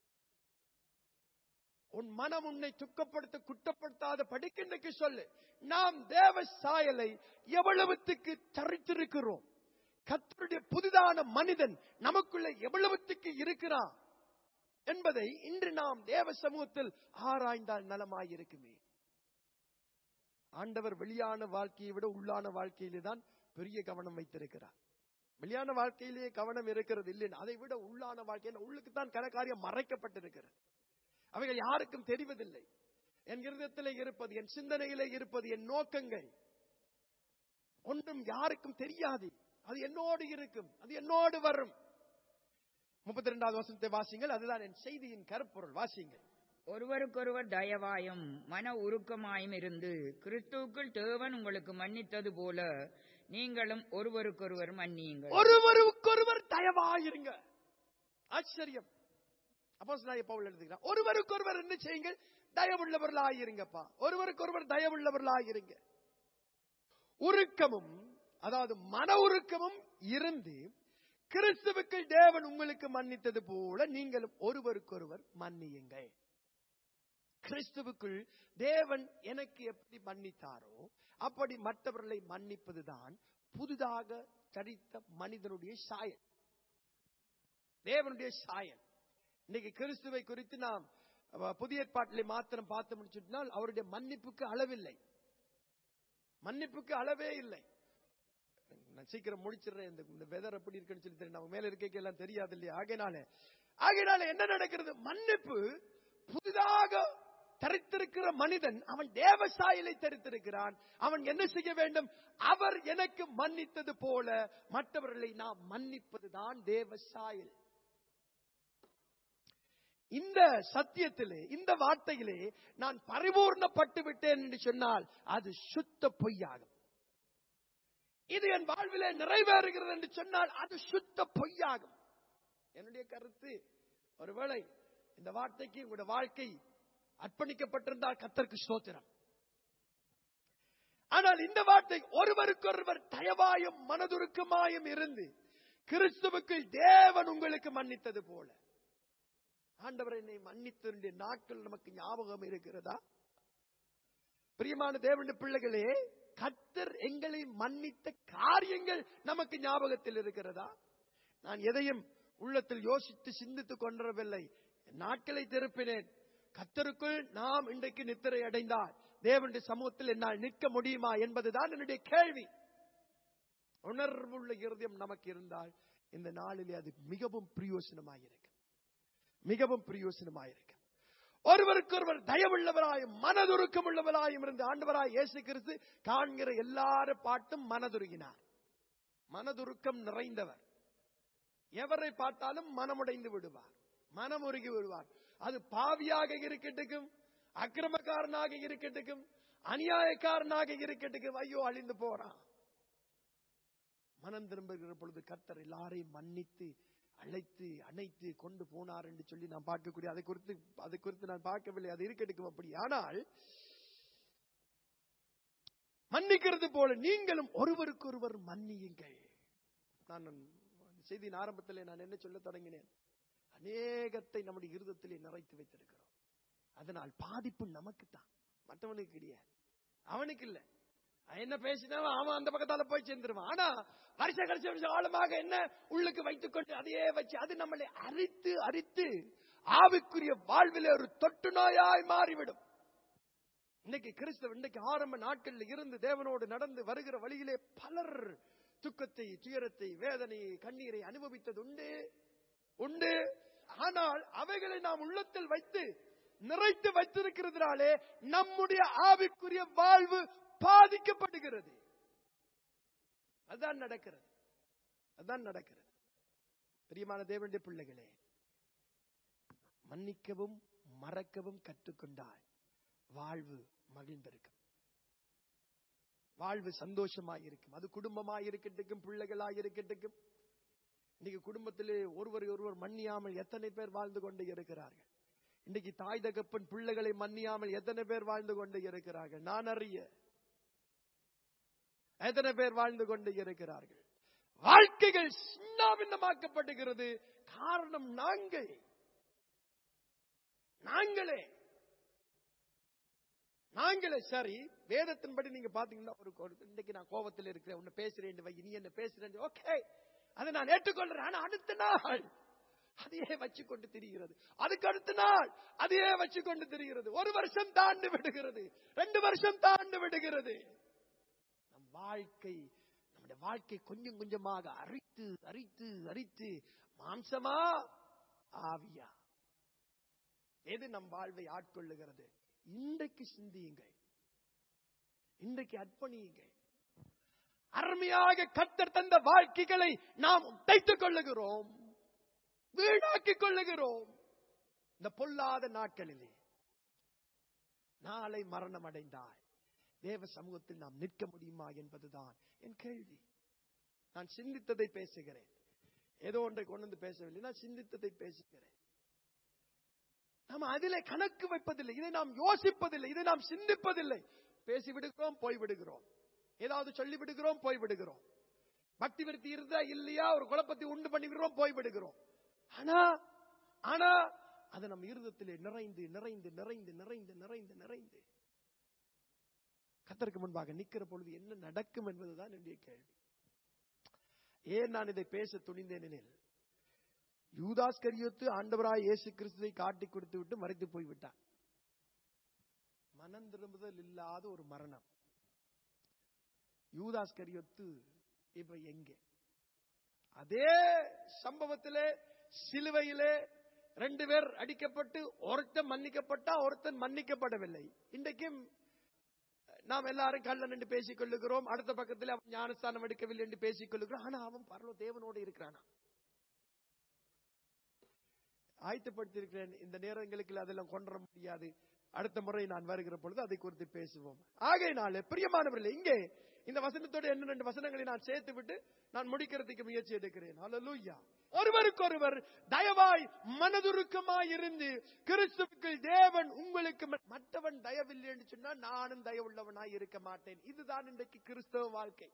உன் மனம் உன்னை துக்கப்படுத்த குற்றப்படுத்தாத படிக்க இன்றைக்கு சொல்லு. நாம் தேவ சாயலை எவ்வளவுக்கு தரித்திருக்கிறோம்? கர்த்தருடைய புதிதான மனிதன் நமக்குள்ள எவ்வளவுக்கு இருக்கிறான் என்பதை இன்று நாம் தேவ சமூகத்தில் ஆராய்ந்தால் நலமாயிருக்குமே. ஆண்டவர் வெளியான வாழ்க்கையை விட உள்ளான வாழ்க்கையிலே தான் பெரிய கவனம் வைத்திருக்கிறார். வெளியான வாழ்க்கையிலேயே கவனம் இருக்கிறது இல்லை, அதை விட உள்ளான வாழ்க்கையில் உள்ளுக்கு தான் காரியம் மறைக்கப்பட்டிருக்கிறது. அவைகள் யாருக்கும் தெரிவதில்லை. என் இருதயத்திலே இருப்பது, என் சிந்தனையிலே இருப்பது, என் நோக்கங்கள் ஒன்றும் யாருக்கும் தெரியாது. அது என்னோடு இருக்கும், அது என்னோடு வரும். 32வது வசனத்தை வாசிங்கள். அதுதான் என் செய்தியின் கருப்பொருள். வாசிங்கள். ஒருவருக்கொருவர் தயவாயும் மன உருக்கமாயும் இருந்து கிறிஸ்துவுக்குள் தேவன் உங்களுக்கு மன்னித்தது போல நீங்களும் ஒருவருக்கொருவர் மன்னியுங்கள். ஒருவருக்கொருவர் தயவாயிருங்க. ஆச்சரியம். அப்போஸ்தலனாகிய பவுல் எழுதுகிறார், ஒருவருக்கொருவர் என்ன செய்யுங்கள்? தயவுள்ளவர்களாயிருங்கப்பா. ஒருவருக்கொருவர் தயவுள்ளவர்களாயிருங்க. உருக்கமும், அதாவது மன உருக்கமும் இருந்து கிறிஸ்துவுக்குள் தேவன் உங்களுக்கு மன்னித்தது போல நீங்களும் ஒருவருக்கொருவர் மன்னியுங்கள். கிறிஸ்துவுக்குள் தேவன் எனக்கு எப்படி மன்னித்தாரோ அப்படி மற்றவர்களை மன்னிப்பதுதான் புதிதாக தரித்த மனிதனுடைய சாயல், தேவனுடைய சாயல். இன்னைக்கு கிறிஸ்துவை குறித்து நாம் புதிய ஏற்பாட்டிலே மாத்திரம் பார்த்து முடிச்சுட்டால் அவருடைய மன்னிப்புக்கு அளவில்லை, மன்னிப்புக்கு அளவே இல்லை. நான் சீக்கிரம் முடிச்சிடுறேன். இந்த வெதர் எப்படி இருக்குன்னு சொல்லி தெரியும், நம்ம மேல இருக்க எல்லாம் தெரியாது இல்லையா? ஆகையினால என்ன நடக்கிறது? மன்னிப்பு புதிதாக தரித்திருக்கிற மனிதன் அவன் தேவ சாயலை தரித்திருக்கிறான். அவன் என்ன செய்ய வேண்டும்? அவர் எனக்கு மன்னித்தது போல மற்றவர்களை நாம் மன்னிப்பதுதான் தேவ சாயல். இந்த சத்தியத்திலே, இந்த வார்த்தையிலே நான் பரிபூர்ணப்பட்டு விட்டேன் என்று சொன்னால் அது சுத்த பொய்யாகும். இது என் வாழ்விலே நிறைவேறுகிறது என்று சொன்னால் அது சுத்த பொய்யாகும். என்னுடைய கருத்து, ஒருவேளை இந்த வார்த்தைக்கு உங்களுடைய வாழ்க்கை அர்ப்பணிக்கப்பட்டிருந்தால் கர்த்தருக்கு ஸ்தோத்திரம். ஆனால் இந்த வார்த்தை ஒருவருக்கொருவர் தயவாயும் மனதுருக்கமாயும் இருந்து கிறிஸ்துவுக்கு தேவன் உங்களுக்கு மன்னித்தது போல. ஆண்டவர் என்னை மன்னித்த நாட்கள் நமக்கு ஞாபகம் இருக்கிறதா? பிரியமான தேவனுடைய பிள்ளைகளே, கர்த்தர் எங்களை மன்னித்த காரியங்கள் நமக்கு ஞாபகத்தில் இருக்கிறதா? நான் எதையும் உள்ளத்தில் யோசித்து சிந்தித்துக் கொண்டிருக்கவில்லை. நாட்களை திருப்பினேன். கர்த்தருக்குள் நாம் இன்றைக்கு நித்திரை அடைந்தால் தேவனுடைய சமூகத்தில் என்னால் நிற்க முடியுமா என்பதுதான் என்னுடைய கேள்வி. உணர்வுள்ள இருதயம் நமக்கு இருந்தால் இந்த நாளிலே அது மிகவும் பிரயோசனமாயிருக்கும். மிகவும் பிரயோசனமாயிருக்கும். ஒருவருக்கொருவர் தயவுள்ளவராயும் மனதுருக்கம் உள்ளவராயும் இருந்து ஆண்டவராய் இயேசு கிறிஸ்து காண்கிற எல்லார பாட்டும் மனதுருகினார். மனதுருக்கம் நிறைந்தவர். எவரை பார்த்தாலும் மனமுடைந்து விடுவார், மனமுருகி விடுவார். அது பாவியாக இருக்கட்டும், அக்கிரமக்காரனாக இருக்கட்டும், அநியாயக்காரனாக இருக்கட்டும், ஐயோ அழிந்து போறான். மனம் திரும்புகிற பொழுது கர்த்தர் எல்லாரையும் மன்னித்து அழைத்து அணைத்து கொண்டு போனார் என்று சொல்லி நான் பார்க்கக்கூடிய அதை குறித்து நான் பார்க்கவில்லை. அது இருக்கட்டும் அப்படி. ஆனால் மன்னிக்கிறது போல நீங்களும் ஒருவருக்கொருவர் மன்னியுங்கள். நான் செய்தியின் ஆரம்பத்தில் நான் என்ன சொல்ல தொடங்கினேன்? அநேகத்தை நம்முடைய இருதயத்திலே நிறைத்து வைத்திருக்கிறோம். அதனால் பாதிப்பு நமக்கு தான், மற்றவனுக்கு கிடையாது. அவனுக்கு இல்ல. என்ன பேசினா அவன் அந்த பக்கத்தால போய் சேர்ந்துருவான். ஆனா வருஷ கழிச்ச ஆழமாக என்ன உள்ளுக்கு வைத்துக் கொண்டு அதையே வச்சு அது நம்மளை அரித்து அரித்து ஆவிக்குரிய வாழ்விலே ஒரு தொட்டு நோயாய் மாறிவிடும். இன்னைக்கு கிறிஸ்தவ இன்னைக்கு ஆரம்ப நாட்களில் இருந்து தேவனோடு நடந்து வருகிற வழியிலே பலர் துக்கத்தை, துயரத்தை, வேதனையை, கண்ணீரை அனுபவித்தது உண்டு. ஆனால் அவைகளை நாம் உள்ளத்தில் வைத்து நிறைத்து வைத்திருக்கிறதுனாலே நம்முடைய ஆவிக்குரிய வாழ்வு பாதிக்கப்படுகிறது. அதான் நடக்கிறது. பிரியமான தேவனுடைய பிள்ளைகளே, மன்னிக்கவும் மறக்கவும் கற்றுக்கொண்டால் வாழ்வு மகிழ்ந்திருக்கும், வாழ்வு சந்தோஷமாயிருக்கும். அது குடும்பமாயிருக்கட்டும், பிள்ளைகளாயிருக்கட்டும். இன்னைக்கு குடும்பத்திலே ஒருவர் மன்னியாமல் எத்தனை பேர் வாழ்ந்து கொண்டு இருக்கிறார்கள். இன்னைக்கு தாய் தகப்பன் பிள்ளைகளை மன்னியாமல் எத்தனை பேர் வாழ்ந்து கொண்டு இருக்கிறார்கள். நான் அறிய எத்தனை பேர் வாழ்ந்து கொண்டு இருக்கிறார்கள். வாழ்க்கைகள் சின்னாபின்னமாக்கப்படுகிறது. காரணம் நாங்களே. சரி, வேதத்தின்படி நீங்க பாத்தீங்கன்னா இன்னைக்கு நான் கோபத்தில் இருக்கிறேன், உன்னை பேசுறேன், நீ என்ன பேசுறேன், ஓகே, அதை நான் ஏற்றுக்கொள்றேன். ஆனா அடுத்த நாள் அதையே வச்சு கொண்டு திரிகிறது. அதுக்கு அடுத்த நாள் அதையே வச்சு கொண்டு திரிகிறது. 1 வருஷம் தாண்டு விடுகிறது, 2 வருஷம் தாண்டு விடுகிறது. நம்முடைய வாழ்க்கை கொஞ்சம் கொஞ்சமாக அரித்து அரித்து அரித்து மாம்சமா ஆவியா எது நம் வாழ்வை ஆட்கொள்ளுகிறது? இன்றைக்கு சிந்தியுங்கள், இன்றைக்கு அர்ப்பணியுங்கள். அருமையாக கர்த்தர் தந்த வாழ்க்கைகளை நாம் உடைத்துக் கொள்ளுகிறோம், வீணாக்கிக் கொள்ளுகிறோம். இந்த பொல்லாத நாட்களிலே நாளை மரணம் அடைந்தால் தேவ சமூகத்தில் நாம் நிற்க முடியுமா என்பதுதான் என் கேள்வி. நான் சிந்தித்ததை பேசுகிறேன், ஏதோ ஒன்றை கொண்டு வந்து பேசவில்லை. நான் சிந்தித்ததை பேசுகிறேன். நாம் அதிலே கணக்கு வைப்பதில்லை, இதை நாம் யோசிப்பதில்லை, இதை நாம் சிந்திப்பதில்லை. பேசிவிடுகிறோம், போய்விடுகிறோம், ஏதாவது சொல்லிவிடுகிறோம், போய்விடுகிறோம். பக்தி விருத்தி இருந்தா இல்லையா ஒரு குழப்பத்தை உண்டு பண்ணிவிடுறோம், போய்விடுகிறோம். ஆனா அது நம் இருதயத்திலே நிறைந்து நிறைந்து நிறைந்து நிறைந்து நிறைந்து நிறைந்து கர்த்தருக்கு முன்பாக நிற்கிற பொழுது என்ன நடக்கும் என்பதுதான் என்னுடைய கேள்வி. ஏன் நான் இதை பேச துணிந்தேன் எனில், யூதாஸ்கரியோத்து ஆண்டவராய் இயேசு கிறிஸ்துவை காட்டி கொடுத்து விட்டு மறைத்து போய்விட்டான். மனம் திரும்புதல் இல்லாத ஒரு மரணம். யூதாஸ்கரியோத்து இப்ப எங்கே? அதே சம்பவத்திலே சிலுவையிலே 2 பேர் அடிக்கப்பட்டு ஒருத்தன் மன்னிக்கப்பட்டா, ஒருத்தன் மன்னிக்கப்படவில்லை. இன்றைக்கும் நாம் எல்லாரும் கள்ளன் என்று பேசிக் கொள்ளுகிறோம். அடுத்த பக்கத்தில் அவன் ஞானஸ்தானம் எடுக்கவில்லை என்று பேசிக் கொள்ளுகிறோம். ஆனா அவன் பரலோக தேவனோடு இருக்கிறானா? ஆயத்தப்படுத்தி இருக்கிறேன். இந்த நேரங்களுக்கு அதெல்லாம் கொண்டு வர முடியாது. அடுத்த முறை நான் வருகிற பொழுது அதை குறித்து பேசுவோம். ஆகையினாலே பிரியமானவர்களே, இங்கே இந்த வசனத்தோடு என்ன 2 வசனங்களை நான் சேர்த்து விட்டு நான் முடிக்கிறதுக்கு முயற்சி எடுக்கிறேன். ஹல்லேலூயா. ஒருவருக்கொருவர் தயவாய் மனதுருக்கமாய் இருந்து கிறிஸ்துவுக்குள் தேவன் உங்களுக்கு மற்றவன் தயவில்லை என்று சொன்னா நானும் தயவுள்ளவனாய் இருக்க மாட்டேன். இதுதான் இன்றைக்கு கிறிஸ்தவ வாழ்க்கை.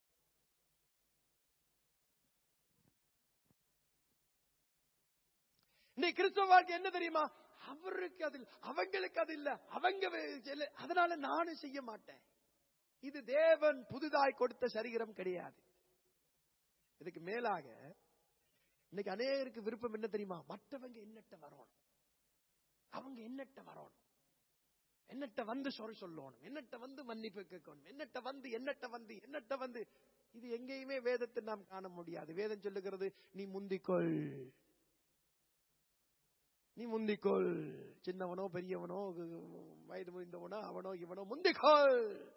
இன்னைக்கு கிறிஸ்தவ வாழ்க்கை என்ன தெரியுமா? அவருக்கு அது, அவங்களுக்கு அது இல்ல, அவங்க அதனால நானும் செய்ய மாட்டேன். இது தேவன் புதிதாய் கொடுத்த சரீரம் கிடையாது. இதுக்கு மேலாக இன்னைக்கு அநேகருக்கு விருப்பம் என்ன தெரியுமா? மற்றவங்க என்னட்ட வரணும், அவங்க என்னட்ட வரணும், என்னட்ட வந்து சொல்லணும், என்னட்ட வந்து மன்னிப்பு கேட்கணும், என்னட்ட வந்து இது எங்கேயுமே வேதத்தை நாம் காண முடியாது. வேதம் சொல்லுகிறது, நீ முந்திக்கொள், நீ முந்திக்கொள். சின்னவனோ பெரியவனோ வயது முதிர்ந்தவனோ அவனோ இவனோ முந்திக்கொள்.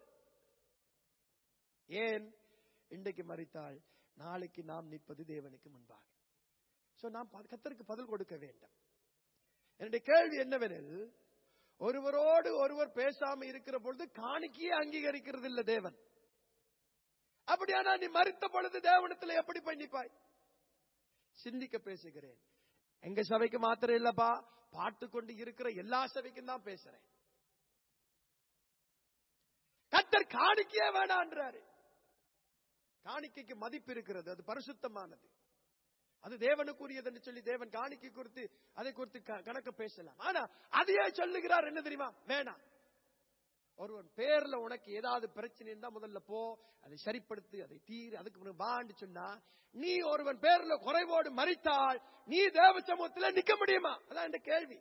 ஏன்? இன்றைக்கு மரித்தால் நாளைக்கு நாம் நிற்பது தேவனுக்கு முன்பாக. சோ நாம் கர்த்தருக்கு பதில் கொடுக்க வேண்டும். என்னுடைய கேள்வி என்னவெனில், ஒருவரோடு ஒருவர் பேசாம இருக்கிற பொழுது காணிக்கையே அங்கீகரிக்கிறது இல்ல தேவன். அப்படியானா நீ மரித்த பொழுது தேவனத்தில் எப்படி போய் நிப்பாய்? சிந்திக்க பேசுகிறேன். எங்க சபைக்கு மாத்திரம் இல்லப்பா, பாட்டு கொண்டு இருக்கிற எல்லா சபைக்கும் தான் பேசுறேன். கர்த்தர் காணிக்கையே வேண்டான்றாரு. காணிக்கைக்கு மதிப்பு இருக்கிறது, அது பரிசுத்தமானது, அது தேவனுக்குரியது என்று சொல்லி தேவன் காணிக்கை குறித்து அதை குறித்து கணக்கு பேசலாம். ஆனா அதையே சொல்லுகிறார் என்ன தெரியுமா? வேணாம். ஒருவன் பேர்ல உனக்கு ஏதாவது பிரச்சனை இருந்தா முதல்ல போ, அதை சரிப்படுத்து, அதை தீர், அதுக்கு வாண்டு சொன்னா, நீ ஒருவன் பேர்ல குறைவோடு மரித்தால் நீ தேவ சமூகத்தில் நிக்க முடியுமா? அதான் இந்த கேள்வி.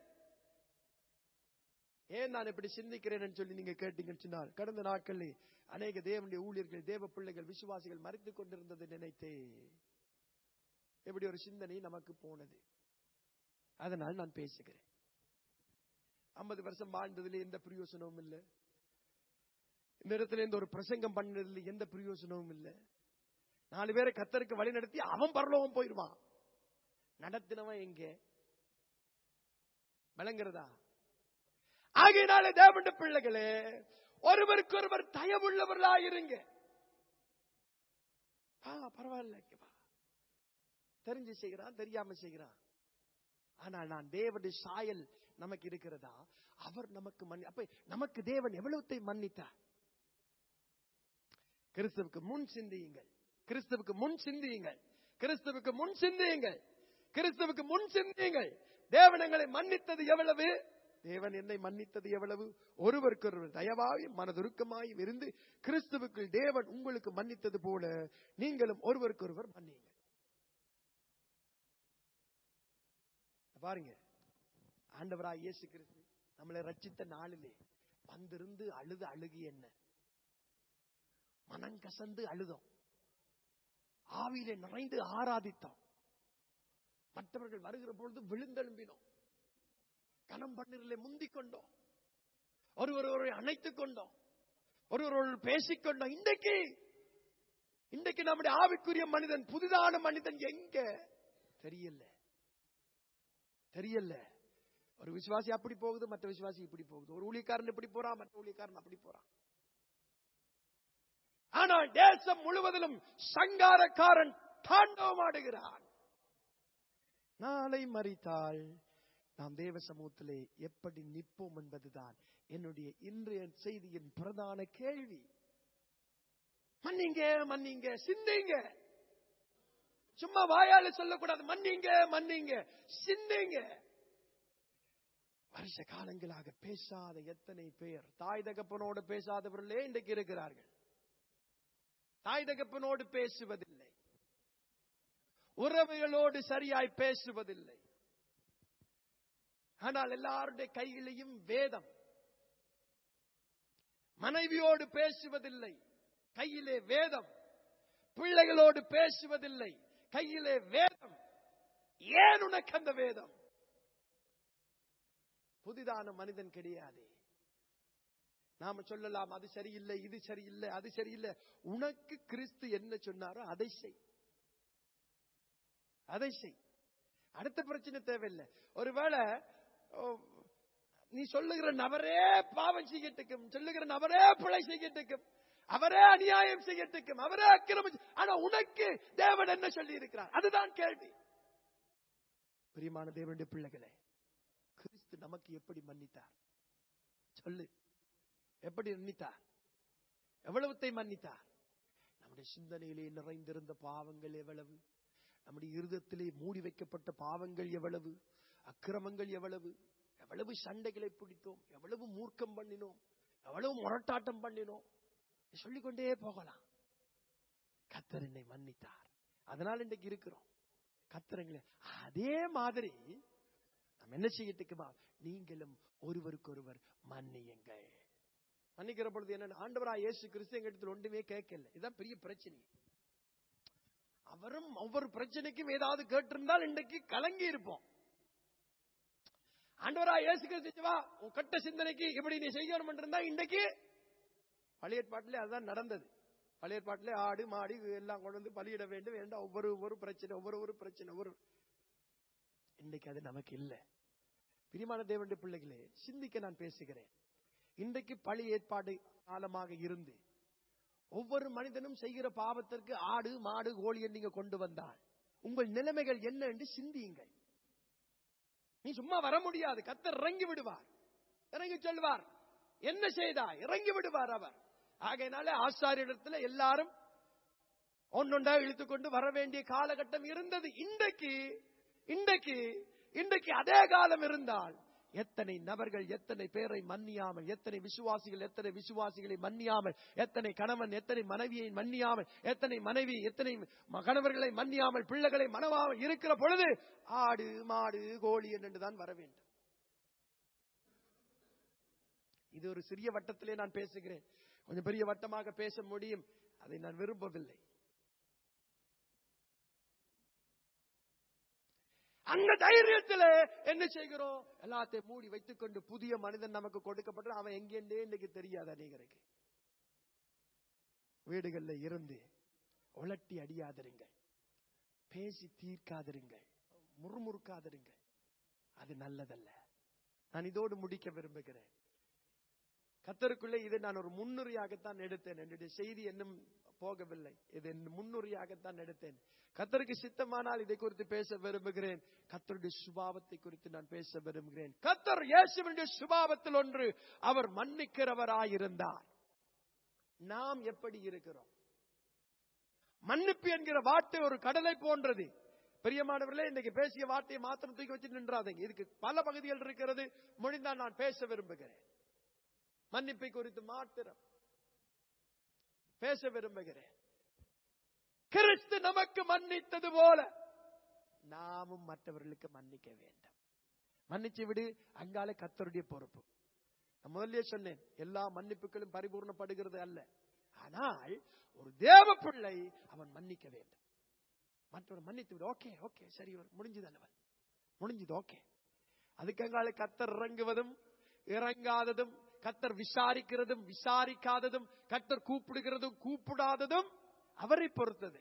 ஏன் நான் இப்படி சிந்திக்கிறேன் சொல்லி நீங்க கேட்டீங்கன்னு சொன்னால், கடந்த நாட்களில் அநேக தேவனுடைய ஊழியர்கள், தேவ பிள்ளைகள், விசுவாசிகள் மரித்துக் கொண்டிருந்ததை நினைத்தே எப்படி ஒரு சிந்தனை நமக்கு போனது. அதனால் நான் பேசுகிறேன். 50 வருஷம் வாழ்ந்ததுல எந்த பிரயோசனமும் இல்லை. இந்த இடத்துல இருந்து ஒரு பிரசங்கம் பண்ணதுல எந்த பிரயோசனமும் இல்லை. 4 பேரை கர்த்தருக்கு வழி நடத்தி அவன் பரலோகம் போயிடுவான். நடத்தினவன் எங்க? விளங்குறதா? ஆகையினாலே தேவனுடைய பிள்ளைகளே, ஒருவருக்கு ஒருவர் தயவுள்ளவர்களாயிருங்க. பரவாயில்ல, தெரிஞ்சு செய்கிறான், தெரியாம செய்கிறான். ஆனால் நான் தேவனுடைய சாயல் நமக்கு இருக்கிறதா? அவர் நமக்கு அப்ப நமக்கு தேவன் எவ்வளவுத்தை மன்னித்தார்? கிறிஸ்துவுக்கு முன் சிந்தியுங்கள், கிறிஸ்துவுக்கு முன் சிந்தியுங்கள், கிறிஸ்துவுக்கு முன் சிந்தியுங்கள், கிறிஸ்துவுக்கு முன் சிந்தியுங்கள். தேவன் எங்களை மன்னித்தது எவ்வளவு? தேவன் என்னை மன்னித்தது எவ்வளவு? ஒருவருக்கு ஒருவர் தயவாய் மனதுருக்கமாய் இருந்து கிறிஸ்துவுக்குள் தேவன் உங்களுக்கு மன்னித்தது போல நீங்களும் ஒருவருக்கு ஒருவர் மன்னியுங்கள். பாருங்க, ஆண்டவராய் இயேசு கிறிஸ்து நம்மளை ரட்சித்த நாளிலே வந்திருந்து அழுது அழுகி என்ன மனம் கசந்து அழுதோம், ஆவியிலே நிறைந்து ஆராதித்தோம், மற்றவர்கள் வருகிற பொழுது விழுந்தெழும்பினோம், கனம் பண்ணிலே முந்திக் கொண்டோம், ஒருவரை அணைத்துக் கொண்டோம், ஒருவரோடு பேசிக்கொண்டோம். இன்றைக்கு நம்முடைய ஆவிக்குரிய மனிதன், புதிதான மனிதன் எங்க தெரியல. ஒரு விசுவாசி அப்படி போகுது, மற்ற விசுவாசி இப்படி போகுது. ஒரு ஊழியக்காரன் இப்படி போறான், மற்ற ஊழியக்காரன் அப்படி போறான். ஆனால் தேசம் முழுவதிலும் சங்காரக்காரன் தாண்டவமாடுகிறான். நாளை மரித்தால் நாம் தேவ சமூகத்திலே எப்படி நிற்போம் என்பதுதான் என்னுடைய இன்றைய செய்தியின் பிரதான கேள்வி. மன்னிங்க, சிந்திங்க. சும்மா வாயால சொல்லக்கூடாது. மன்னிங்க, சிந்திங்க. வருஷ காலங்களாக பேசாத எத்தனை பேர், தாய் தகப்பனோடு பேசாதவர்களே இன்றைக்கு இருக்கிறார்கள். தாய் தகப்பனோடு பேசுவதில்லை, உறவுகளோடு சரியாய் பேசுவதில்லை. ஆனால் எல்லாருடைய கையிலையும் வேதம். மனைவியோடு பேசுவதில்லை, கையிலே வேதம். பிள்ளைகளோடு பேசுவதில்லை, கையிலே வேதம். ஏன் உனக்கு அந்த வேதம்? புதிதான மனிதன் கிடையாது. நாம சொல்லலாம், அது சரியில்லை, இது சரியில்லை, அது சரியில்லை. உனக்கு கிறிஸ்து என்ன சொன்னாரோ அதை செய். அடுத்த பிரச்சனை தேவையில்லை. ஒருவேளை நீ சொல்லுகிற நபரே பாவம் செய்யட்டுக்கும், சொல்லுகிற நபரே பிழை செய்யட்டுக்கும், அவரே அநியாயம் செய்யட்டுக்கும், அவரே அக்கிரமம். ஆனா உனக்கு தேவன் என்ன சொல்லி இருக்கிறார்? அதுதான் கேள்வி. பிரியமான தேவனுடைய பிள்ளைகளே, கிறிஸ்து நமக்கு எப்படி மன்னித்தார்? சொல்லு, எப்படி மன்னித்தார்? எவ்வளவுத்தை மன்னித்தார்? நம்முடைய சிந்தனையிலே நிறைந்திருந்த பாவங்கள் எவ்வளவு, நம்முடைய இருதயத்திலே மூடி வைக்கப்பட்ட பாவங்கள் எவ்வளவு, அக்கிரமங்கள் எவ்வளவு, எவ்வளவு சண்டைகளை பிடித்தோம், எவ்வளவு மூர்க்கம் பண்ணினோம், எவ்வளவு முரட்டாட்டம் பண்ணினோம், சொல்லிக்கொண்டே போகலாம். கர்த்தர் என்னை மன்னித்தார், அதனால் இன்றைக்கு இருக்கிறோம். கர்த்தர் அதே மாதிரி நம்ம என்ன செய்யட்டுக்குமா? நீங்களும் ஒருவருக்கொருவர் மன்னியுங்கள். மன்னிக்கிற பொழுது என்ன? ஆண்டவராய் இயேசு கிறிஸ்து எங்களிடத்தில் ஒன்றுமே கேட்கல. இதுதான் பெரிய பிரச்சனை. அவரும் ஒவ்வொரு பிரச்சனைக்கும் ஏதாவது கேட்டிருந்தால் இன்றைக்கு கலங்கி இருப்போம். ஆண்டவராய் இயேசு கிறிஸ்து உன் கட்ட சிந்தனைக்கு இப்படி நீ செய்யணும் இருந்தா இன்றைக்கு பழைய ஏற்பாட்டிலே அதுதான் நடந்தது. பழைய ஏற்பாட்டிலே ஆடு மாடு எல்லாம் கொண்டு வந்து பலியிட வேண்டும் வேண்டாம், ஒவ்வொரு பிரச்சனை ஒவ்வொரு பிரச்சனை ஒவ்வொரு. இன்றைக்கு அது நமக்கு இல்லை. பிரியமான தேவனுடைய பிள்ளைகளே, சிந்திக்க நான் பேசுகிறேன். இன்றைக்கு பழைய ஏற்பாடு காலமாக இருந்து ஒவ்வொரு மனிதனும் செய்கிற பாவத்திற்கு ஆடு மாடு கோழியை நீங்க கொண்டு வந்தால் உங்கள் நிலைமைகள் என்ன என்று சிந்தியுங்கள். நீ சும்மா வர முடியாது. கர்த்தர் இறங்கி விடுவார், இறங்கி சொல்வார் என்ன செய்தா, இறங்கி விடுவார் அவர். ஆகையினால ஆசாரியரிடத்துல எல்லாரும் ஒன்னொண்டா இழுத்து கொண்டு வர வேண்டிய காலகட்டம் இருந்தது. இன்றைக்கு அதே காலம் இருந்தால் எத்தனை நபர்கள் எத்தனை பேரை மன்னியாமல், எத்தனை விசுவாசிகளை மன்னியாமல், எத்தனை கணவன் எத்தனை மனைவியை மன்னியாமல், எத்தனை மனைவி எத்தனை கணவர்களை மன்னியாமல், பிள்ளைகளை மனவாமல் இருக்கிற பொழுது ஆடு மாடு கோழி என்றுதான் வர வேண்டும். இது ஒரு சிறிய வட்டத்திலே நான் பேசுகிறேன். கொஞ்சம் பெரிய வட்டமாக பேச முடியும், அதை நான் விரும்பவில்லை. அந்த தைரியத்தில் என்ன செய்கிறோம்? எல்லாத்தையும் மூடி வைத்துக் கொண்டு புதிய மனிதன் நமக்கு கொடுக்கப்பட்ட அவன் எங்கேண்டே இன்னைக்கு தெரியாது. அநேகருக்கு வீடுகளில் இருந்து உலட்டி அடியாதிருங்கள், பேசி தீர்க்காதிருங்கள், முறுமுறுக்காதிருங்கள். அது நல்லதல்ல. நான் இதோடு முடிக்க விரும்புகிறேன். கர்த்தருக்குள்ளே இதை நான் ஒரு முன்னுரையாகத்தான் எடுத்தேன். என்னுடைய செய்தி இன்னும் போகவில்லை. இது முன்னுரையாகத்தான் எடுத்தேன். கர்த்தருக்கு சித்தமானால் இதை குறித்து பேச விரும்புகிறேன். கர்த்தருடைய சுபாவத்தை குறித்து நான் பேச விரும்புகிறேன். கர்த்தர் இயேசுவினுடைய சுபாவத்தில் ஒன்று, அவர் மன்னிக்கிறவராயிருந்தார். நாம் எப்படி இருக்கிறோம்? மன்னிப்பு என்கிற வார்த்தை ஒரு கடலை போன்றது. பிரியமானவர்களே, இன்னைக்கு பேசிய வார்த்தையை மாத்திரம் தூக்கி வச்சு நின்றாதீங்க. இதுக்கு பல பகுதிகள் இருக்கிறது. முடிந்தால் நான் பேச விரும்புகிறேன். மன்னிப்பை குறித்து மாத்திரம் பேச விரும்புகிறேன். கிறிஸ்து நமக்கு மன்னித்தது போல நாமும் மற்றவர்களுக்கு மன்னிக்க வேண்டும். மன்னிச்சு விடு, அங்காலே கர்த்தருடைய பொறுப்பு. நான் முதல்ல சொன்னேன், எல்லா மன்னிப்புகளும் பரிபூர்ணப்படுகிறது அல்ல. ஆனால் ஒரு தேவ பிள்ளை அவன் மன்னிக்க வேண்டும். மற்றவர் மன்னித்து விடு, ஓகே ஓகே சரி முடிஞ்சது அல்லவா, முடிஞ்சது ஓகே. அதுக்கு அங்காலே கர்த்தர் இறங்குவதும் இறங்காததும், கர்த்தர் விசாரிக்கிறதும் விசாரிக்காததும், கர்த்தர் கூப்பிடுகிறதும் கூப்பிடாததும் அவரை பொறுத்தது.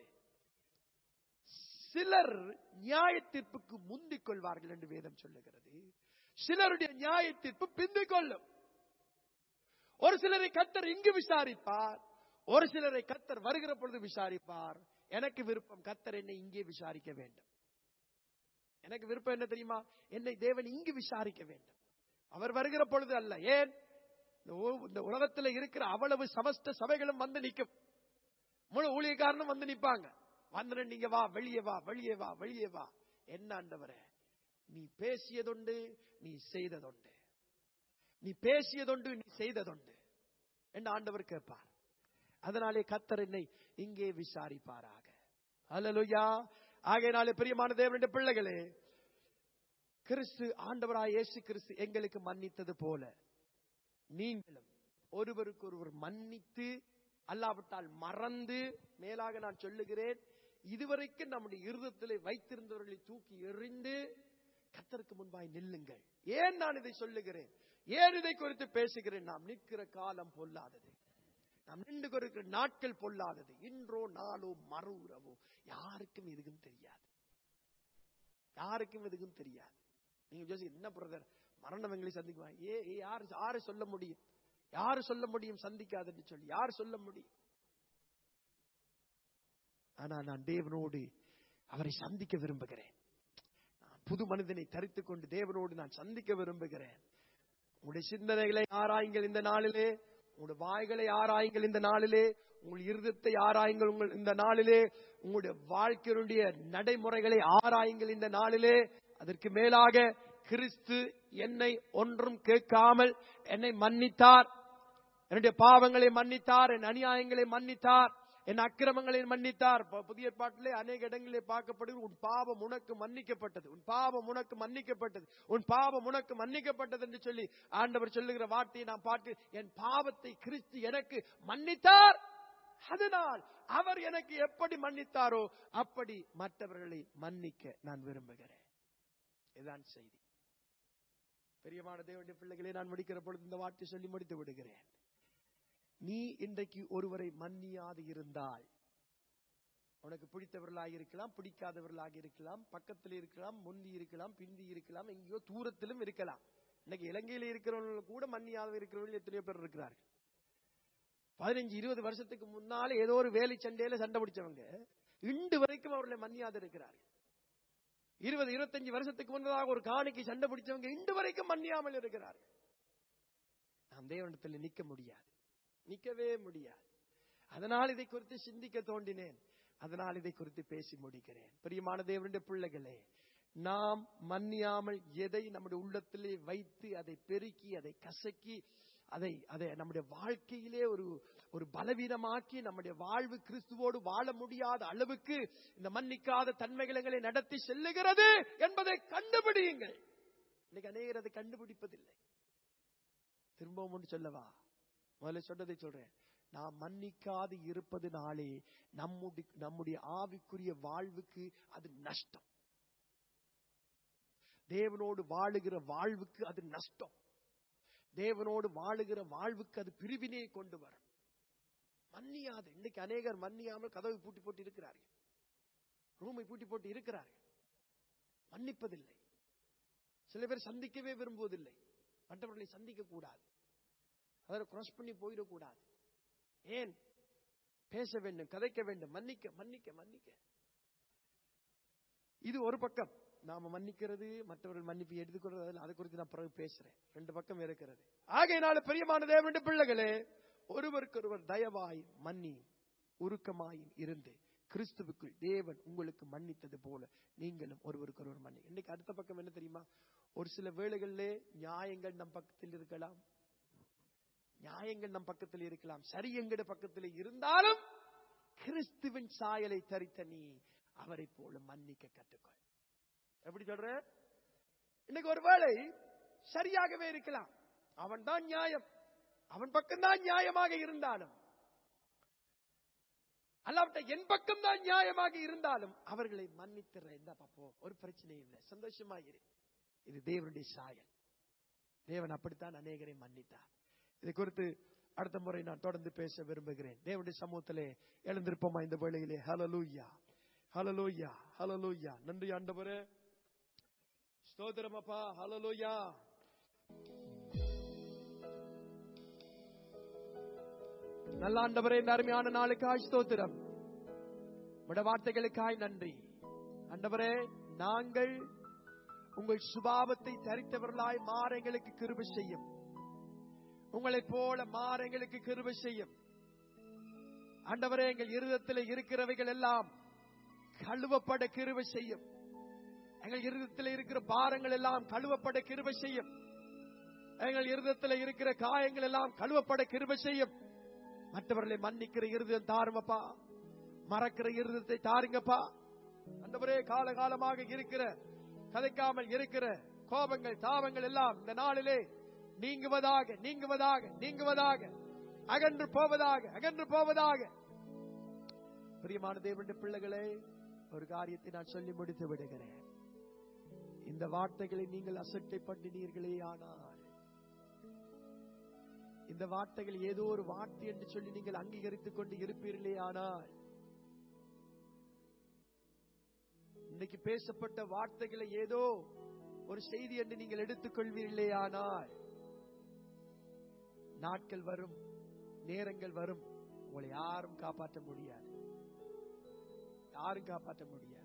சிலர் நியாய தீர்ப்புக்கு முந்திக் கொள்வார்கள் என்று வேதம் சொல்லுகிறது. சிலருடைய நியாய தீர்ப்பு பிந்திக் கொள்ளும். ஒரு சிலரை கர்த்தர் இங்கு விசாரிப்பார், ஒரு சிலரை கர்த்தர் வருகிற பொழுது விசாரிப்பார். எனக்கு விருப்பம் கர்த்தர் என்னை இங்கே விசாரிக்க வேண்டும். எனக்கு விருப்பம் என்ன தெரியுமா? என்னை தேவன் இங்கு விசாரிக்க வேண்டும், அவர் வருகிற பொழுது அல்ல. ஏன்? இந்த உலகத்தில் இருக்கிற அவ்வளவு சமஸ்த சபைகளும் வந்து நிற்கும். முழு ஊழியக்காரனும் வந்து நிற்பாங்க. வந்து நீங்க வா, வெளியே வா, வெளியே வா, வெளியே வா. என்ன ஆண்டவரே, நீ பேசியதுண்டு, நீ செய்ததுண்டு, நீ பேசியதுண்டு, நீ செய்ததுண்டு என்று ஆண்டவர் கேட்பார். அதனாலே கர்த்தர் என்னை இங்கே விசாரிப்பாராக. அல்லேலூயா. ஆகையினாலே பிரியமான தேவனுடைய பிள்ளைகளே, கிறிஸ்து ஆண்டவராய் இயேசு கிறிஸ்து எங்களுக்கு மன்னித்தது போல நீங்களும் ஒருவருக்கு ஒருவர் மன்னித்து, அல்லாவிட்டால் மறந்து, மேலாக நான் சொல்லுகிறேன், இதுவரைக்கும் நம்முடைய இருதயத்திலே வைத்திருந்தவர்களை தூக்கி எறிந்து கர்த்தருக்கு முன்பாய் நில்லுங்கள். ஏன் நான் இதை சொல்லுகிறேன், ஏன் இதை குறித்து பேசுகிறேன்? நாம் நிற்கிற காலம் பொல்லாதது, நாம் நின்று கொடுக்கிற நாட்கள் பொல்லாதது. இன்றோ நாளோ மறு உறவோ யாருக்கும் எதுக்கும் தெரியாது, யாருக்கும் எதுக்கும் தெரியாது. நீங்க யோசிக்க, என்ன பிரதர் மரணம் எங்களை சந்திக்குவான். யாரு சொல்ல முடியும்? யாரு சொல்ல முடியும் சந்திக்காதுன்னு சொல்லி? யார் சொல்ல முடியும்? ஆனா நான் தேவனோடு அவரை சந்திக்க விரும்புகிறேன். புது மனிதனை தரித்துக் கொண்டு தேவனோடு நான் சந்திக்க விரும்புகிறேன். உங்களுடைய சிந்தனைகளை ஆராயுங்கள் இந்த நாளிலே, உங்களுடைய வாய்களை ஆராயுங்கள் இந்த நாளிலே, உங்கள் இருதயத்தை ஆராயுங்கள் இந்த நாளிலே, உங்களுடைய வாழ்க்கையினுடைய நடைமுறைகளை ஆராயுங்கள் இந்த நாளிலே. அதற்கு மேலாக கிறிஸ்து என்னை ஒன்றும் கேட்காமல் என்னை மன்னித்தார், என்னுடைய பாவங்களை மன்னித்தார், என் அநியாயங்களை மன்னித்தார், என் அக்கிரமங்களை மன்னித்தார். புதிய பாட்டிலே அநேக இடங்களிலே பார்க்கப்படுகிறது, உன் பாவம் உனக்கு மன்னிக்கப்பட்டது, உன் பாவம் உனக்கு மன்னிக்கப்பட்டது, உன் பாவம் உனக்கு மன்னிக்கப்பட்டது என்று சொல்லி ஆண்டவர் சொல்லுகிற வார்த்தையை நான் பார்த்து, என் பாவத்தை கிறிஸ்து எனக்கு மன்னித்தார், அதனால் அவர் எனக்கு எப்படி மன்னித்தாரோ அப்படி மற்றவர்களை மன்னிக்க நான் விரும்புகிறேன். இதுதான் செய்தி. பெரியமான தேவனுடைய பிள்ளைகளே, நான் முடிக்கிற பொழுது இந்த வார்த்தை சொல்லி முடித்து விடுகிறேன். நீ இன்றைக்கு ஒருவரை மன்னியாது இருந்தால், உனக்கு பிடித்தவர்களாக இருக்கலாம், பிடிக்காதவர்களாக இருக்கலாம், பக்கத்தில் இருக்கலாம், முந்தி இருக்கலாம், பிந்தி இருக்கலாம், எங்கேயோ தூரத்திலும் இருக்கலாம். இன்னைக்கு இலங்கையில் இருக்கிறவர்கள் கூட மன்னியாத இருக்கிறவர்கள் எத்தனையோ பேர் இருக்கிறார்கள். 15-20 வருஷத்துக்கு முன்னால ஏதோ ஒரு வேலை சண்டையில சண்டை பிடிச்சவங்க இன்று வரைக்கும் அவர்களை மன்னியாது இருக்கிறார்கள். 20-25 வருஷத்துக்கு முன்னதாக ஒரு காணிக்கு சண்டை பிடிச்சவங்க இன்று வரைக்கும் மன்னியாமல் இருக்கிறார்கள். நாம் தேவனிடத்தில் நிற்க முடியாது, நிற்கவே முடியாது. அதனால் இதை குறித்து சிந்திக்க தோண்டினேன், அதனால் இதை குறித்து பேசி முடிக்கிறேன். பிரியமான தேவனுடைய பிள்ளைகளே, நாம் மன்னியாமல் எதை நம்முடைய உள்ளத்திலே வைத்து அதை பெருக்கி அதை கசக்கி அதை நம்முடைய வாழ்க்கையிலே ஒரு பலவீனமாக்கி நம்முடைய வாழ்வு கிறிஸ்துவோடு வாழ முடியாத அளவுக்கு இந்த மன்னிக்காத தன்மைகளை நடத்தி செல்லுகிறது என்பதை கண்டுபிடியுங்கள். இன்னைக்கு அநேகர் அதை கண்டுபிடிப்பதில்லை. திரும்பவும் ஒன்று சொல்லவா? முதல்ல சொன்னதை சொல்றேன். நாம் மன்னிக்காது இருப்பதுனாலே நம்முடைய ஆவிக்குரிய வாழ்வுக்கு அது நஷ்டம். தேவனோடு வாழுகிற வாழ்வுக்கு அது நஷ்டம். தேவனோடு வாழுகிற வாழ்வுக்கு அது பிரிவினை கொண்டு வரும். மன்னியாது இன்னைக்கு அநேகர் மன்னியாமல் கதவை பூட்டி போட்டு இருக்கிறார்கள், ரூமை பூட்டி போட்டு இருக்கிறார்கள், மன்னிப்பதில்லை. சில பேர் சந்திக்கவே விரும்புவதில்லை, மற்றவர்களை சந்திக்க கூடாது, அதை கிராஸ் பண்ணி போயிடக்கூடாது. ஏன்? பேச வேண்டும், கதைக்க வேண்டும், மன்னிக்க மன்னிக்க மன்னிக்க. இது ஒரு பக்கம். நாம மன்னிக்கிறது, மற்றவர்கள் மன்னிப்பு எடுத்துக்கொள்றது, அதை குறித்து நான் பிறகு பேசுறேன். 2 பக்கம் இருக்கிறது. ஆகையினால பிரியமான தேவனுடைய பிள்ளைகளே, ஒருவருக்கொருவர் தயவாய் மன்னி உருக்கமாயும் இருந்து கிறிஸ்துவுக்குள் தேவன் உங்களுக்கு மன்னித்தது போல நீங்களும் ஒருவருக்கொருவர் மன்னி. இன்னைக்கு அடுத்த பக்கம் என்ன தெரியுமா? ஒரு சில வேளைகளிலே நியாயங்கள் நம் பக்கத்தில் இருக்கலாம், நியாயங்கள் நம் பக்கத்தில் இருக்கலாம், சரி எங்கட பக்கத்தில் இருந்தாலும் கிறிஸ்துவின் சாயலை தரித்த நீ அவரை போல மன்னிக்க கற்றுக்கொள். எப்படி சொல்ற? இன்னைக்கு ஒருவேளை சரியாகவே இருக்கலாம், அவன் தான் நியாயம், அவன் பக்கம் தான் நியாயமாக இருந்தாலும், அல்லாவிட்ட என் பக்கம் தான் நியாயமாக இருந்தாலும் அவர்களை மன்னித்துற. இந்த பாப்போ, ஒரு பிரச்சனையும் இல்லை, சந்தோஷமா இரு. இது தேவனுடைய சாயல். தேவன் அப்படித்தான் அநேகரை மன்னித்தார். இதை குறித்து அடுத்த முறை நான் தொடர்ந்து பேச விரும்புகிறேன். தேவனுடைய சமூகத்திலே எழுந்திருப்போமா இந்த வேளையிலே? ஹல்லேலூயா, ஹல்லேலூயா, ஹல்லேலூயா. நன்றி ஆண்டவரே, ஸ்தோத்திரம் அப்பா, ஹல்லேலூயா. நல்ல ஆண்டவரே, இந்த அருமையான நாளுக்காய் ஸ்தோத்திரம், உம்முடைய வார்த்தைகளுக்காய் நன்றி ஆண்டவரே. நாங்கள் உங்கள் சுபாவத்தை தரித்தவர்களாய் மாற எங்களுக்கு கிருபை செய்யும், உங்களைப் போல மாற எங்களுக்கு கிருபை செய்யும் ஆண்டவரே. எங்கள் இருதயத்தில் இருக்கிறவைகள் எல்லாம் கழுவப்பட கிருபை செய்யும். எங்கள் இருதயத்தில் இருக்கிற பாரங்கள் எல்லாம் கழுவப்பட கிருபை செய்யும். எங்கள் இருதயத்தில் இருக்கிற காயங்கள் எல்லாம் கழுவப்பட கிருபை செய்யும். மற்றவர்களை மன்னிக்கிற இருதயம் தாருங்கப்பா, மறக்கிற இருதயத்தை தாருங்கப்பா ஆண்டவரே. காலகாலமாக இருக்கிற கதைக்காமல் இருக்கிற கோபங்கள் தாபங்கள் எல்லாம் இந்த நாளிலே நீங்குவதாக, நீங்குவதாக, நீங்குவதாக, அகன்று போவதாக, அகன்று போவதாக. பிரியமான தேவனுடைய பிள்ளைகளே, ஒரு காரியத்தை நான் சொல்லி முடித்து விடுகிறேன். இந்த வார்த்தைகளை நீங்கள் அசட்டை பண்ணினீர்களே ஆனால், இந்த வார்த்தைகள் ஏதோ ஒரு வார்த்தை என்று சொல்லி நீங்கள் அங்கீகரித்துக் கொண்டு இருப்பீர்களே ஆனால், இன்னைக்கு பேசப்பட்ட வார்த்தைகளை ஏதோ ஒரு செய்தி என்று நீங்கள் எடுத்துக்கொள்வீர்களேயானால், நாட்கள் வரும், நேரங்கள் வரும், உங்களை யாரும் காப்பாற்ற முடியாது. யாரும் காப்பாற்ற முடியாது.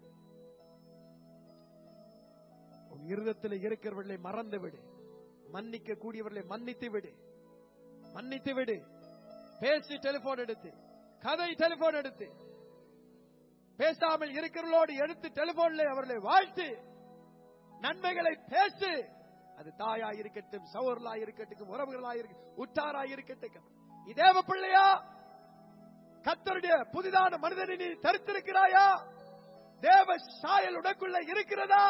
உன் இருதயத்தில் இருக்கிறவர்களை மறந்து விடு. மன்னிக்க கூடியவர்களை மன்னித்து விடு. மன்னித்து விடு. பேசி டெலிபோன் எடுத்து, கதை டெலிபோன் எடுத்து, பேசாமல் இருக்கிறவர்களோடு எடுத்து டெலிபோன்ல அவர்களை வாழ்த்து, நன்மைகளை பேசு. அது தாயா இருக்கட்டும், சகோதரலா இருக்கட்டும், உறவுகளா இருக்கட்டும், உற்றாரா இருக்கட்டும். இதேவ பிள்ளையா, கர்த்தருடைய புதிதான மனிதனை நீ தரித்திருக்கிறாயா? தேவ சாயல் உனக்குள்ள இருக்கிறதா?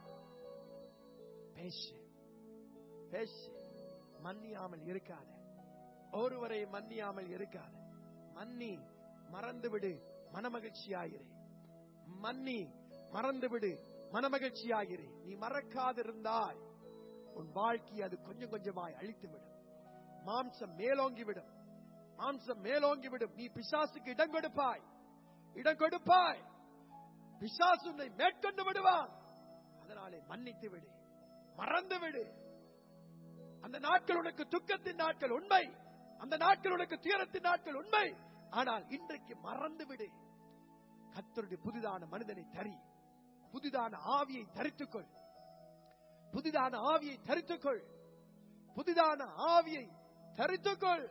பேசு, பேசு. மன்னியாமல் இருக்காத. ஒருவரை மன்னியாமல் இருக்காத. மன்னி, மறந்துவிடு, மனமகிழ்ச்சியாயிரு. மன்னி, மறந்துவிடு, மனமகிழ்ச்சியாயிரு. நீ மறக்காதிருந்தால் உன் வாழ்க்கையை அது கொஞ்சம் கொஞ்சமாய் அழித்துவிடும். மாம்சம் மேலோங்கிவிடும். மாம்சம் மேலோங்கிவிடும். நீ பிசாசுக்கு இடம் கொடுப்பாய். இடம் கொடுப்பாய். பிசாசு உன்னை மேற்கொண்டு விடுவான். அதனாலே மன்னித்து விடு, மறந்து விடு. அந்த நாட்கள் உனக்கு துக்கத்தின் நாட்கள் உண்மை. அந்த நாட்கள் உனக்கு துயரத்தின் நாட்கள் உண்மை. ஆனால் இன்றைக்கு மறந்து விடு. கர்த்தருடைய புதிதான மனிதனை தரி. புதிதான ஆவியை தரித்துக்கொள். புதிதான ஆவியை தரித்துக்கொள். புதிதான ஆவியை தரித்துக்கொள்.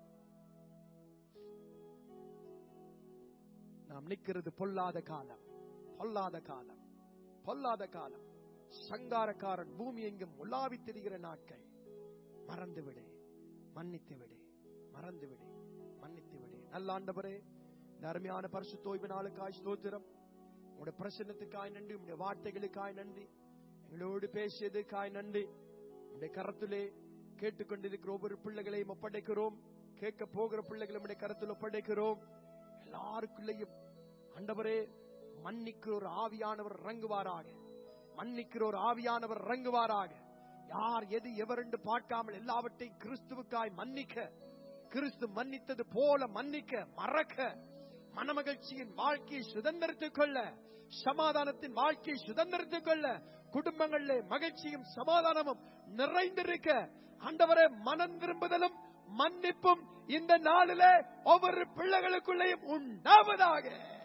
நாம் நிற்கிறது பொல்லாத காலம். பொல்லாத காலம். பொல்லாத காலம். சங்காரக்காரன் பூமி எங்கும் உலாவித் திரிகிற நாட்கள். மறந்து விடு, மன்னித்து விடு. மறந்து விடு, மன்னித்து விடு. நல்ல ஆண்டவரே, இந்த அருமையான பரிசுத்த ஓய்வு நாளுக்காய் ஸ்தோத்திரம். உங்களுடைய பிரசன்னத்துக்காய் நன்றி. உங்களுடைய வார்த்தைகளுக்காய் நன்றி. எங்களோடு பேசியதுக்காய் நன்றி. உங்களுடைய கரத்திலே கேட்டுக்கொண்டிருக்கிற ஒவ்வொரு பிள்ளைகளையும் ஒப்படைக்கிறோம். கேட்க போகிற பிள்ளைகளை உங்களுடைய கரத்தில் ஒப்படைக்கிறோம். எல்லாருக்குள்ளேயும் ஆண்டவரே, மன்னிக்கிற ஒரு ஆவியானவர் இறங்குவாராக. மன்னிக்கிற ஒரு ஆவியானவர் இறங்குவாராக. யார் எது எவர் என்று பார்க்காமல் எல்லாவற்றையும் கிறிஸ்துவுக்காய் மன்னிக்க, கிறிஸ்து மன்னித்தது போல மன்னிக்க, மறக்க, மனமகிழ்ச்சியின் வாழ்க்கையை சுதந்திரித்துக் கொள்ள, சமாதானத்தின் வாழ்க்கையை சுதந்திரித்துக் கொள்ள, குடும்பங்களிலே மகிழ்ச்சியும் சமாதானமும் நிறைந்திருக்க ஆண்டவரே, மனம் திரும்புதலும் மன்னிப்பும் இந்த நாளிலே ஒவ்வொரு பிள்ளைகளுக்குள்ளேயும் உண்டாவதாக.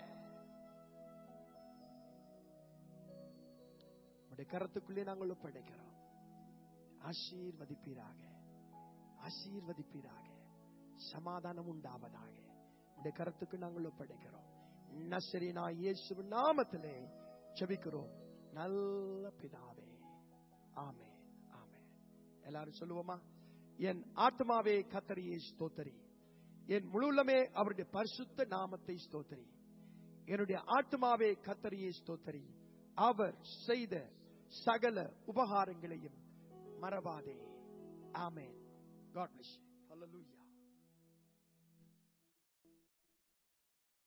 உடைய கரத்துக்குள்ளே நாங்கள் ஒப்படைக்கிறோம். ஆசீர்வதிப்பீராக, ஆசீர்வதிப்பீராக. சமாதானம் உண்டாவதாக. உடைய கரத்துக்கு நாங்கள் ஒப்படைக்கிறோம். நசரேனாகிய இயேசுவின் நாமத்திலே ஜெபிக்கிறோம் நல்ல பிதாவே. ஆமென், ஆமென். எல்லாரும் சொல்லுவோமா? என் ஆத்மாவே கர்த்தரையே ஸ்தோத்திரி, என் முழுவதுமே அவருடைய பரிசுத்த நாமத்தை ஸ்தோத்திரி. என்னுடைய ஆத்மாவே கர்த்தரையே ஸ்தோத்திரி, அவர் செய்த சகல உபகாரங்களையும் மறவாதே. ஆமென். God bless you. Hallelujah.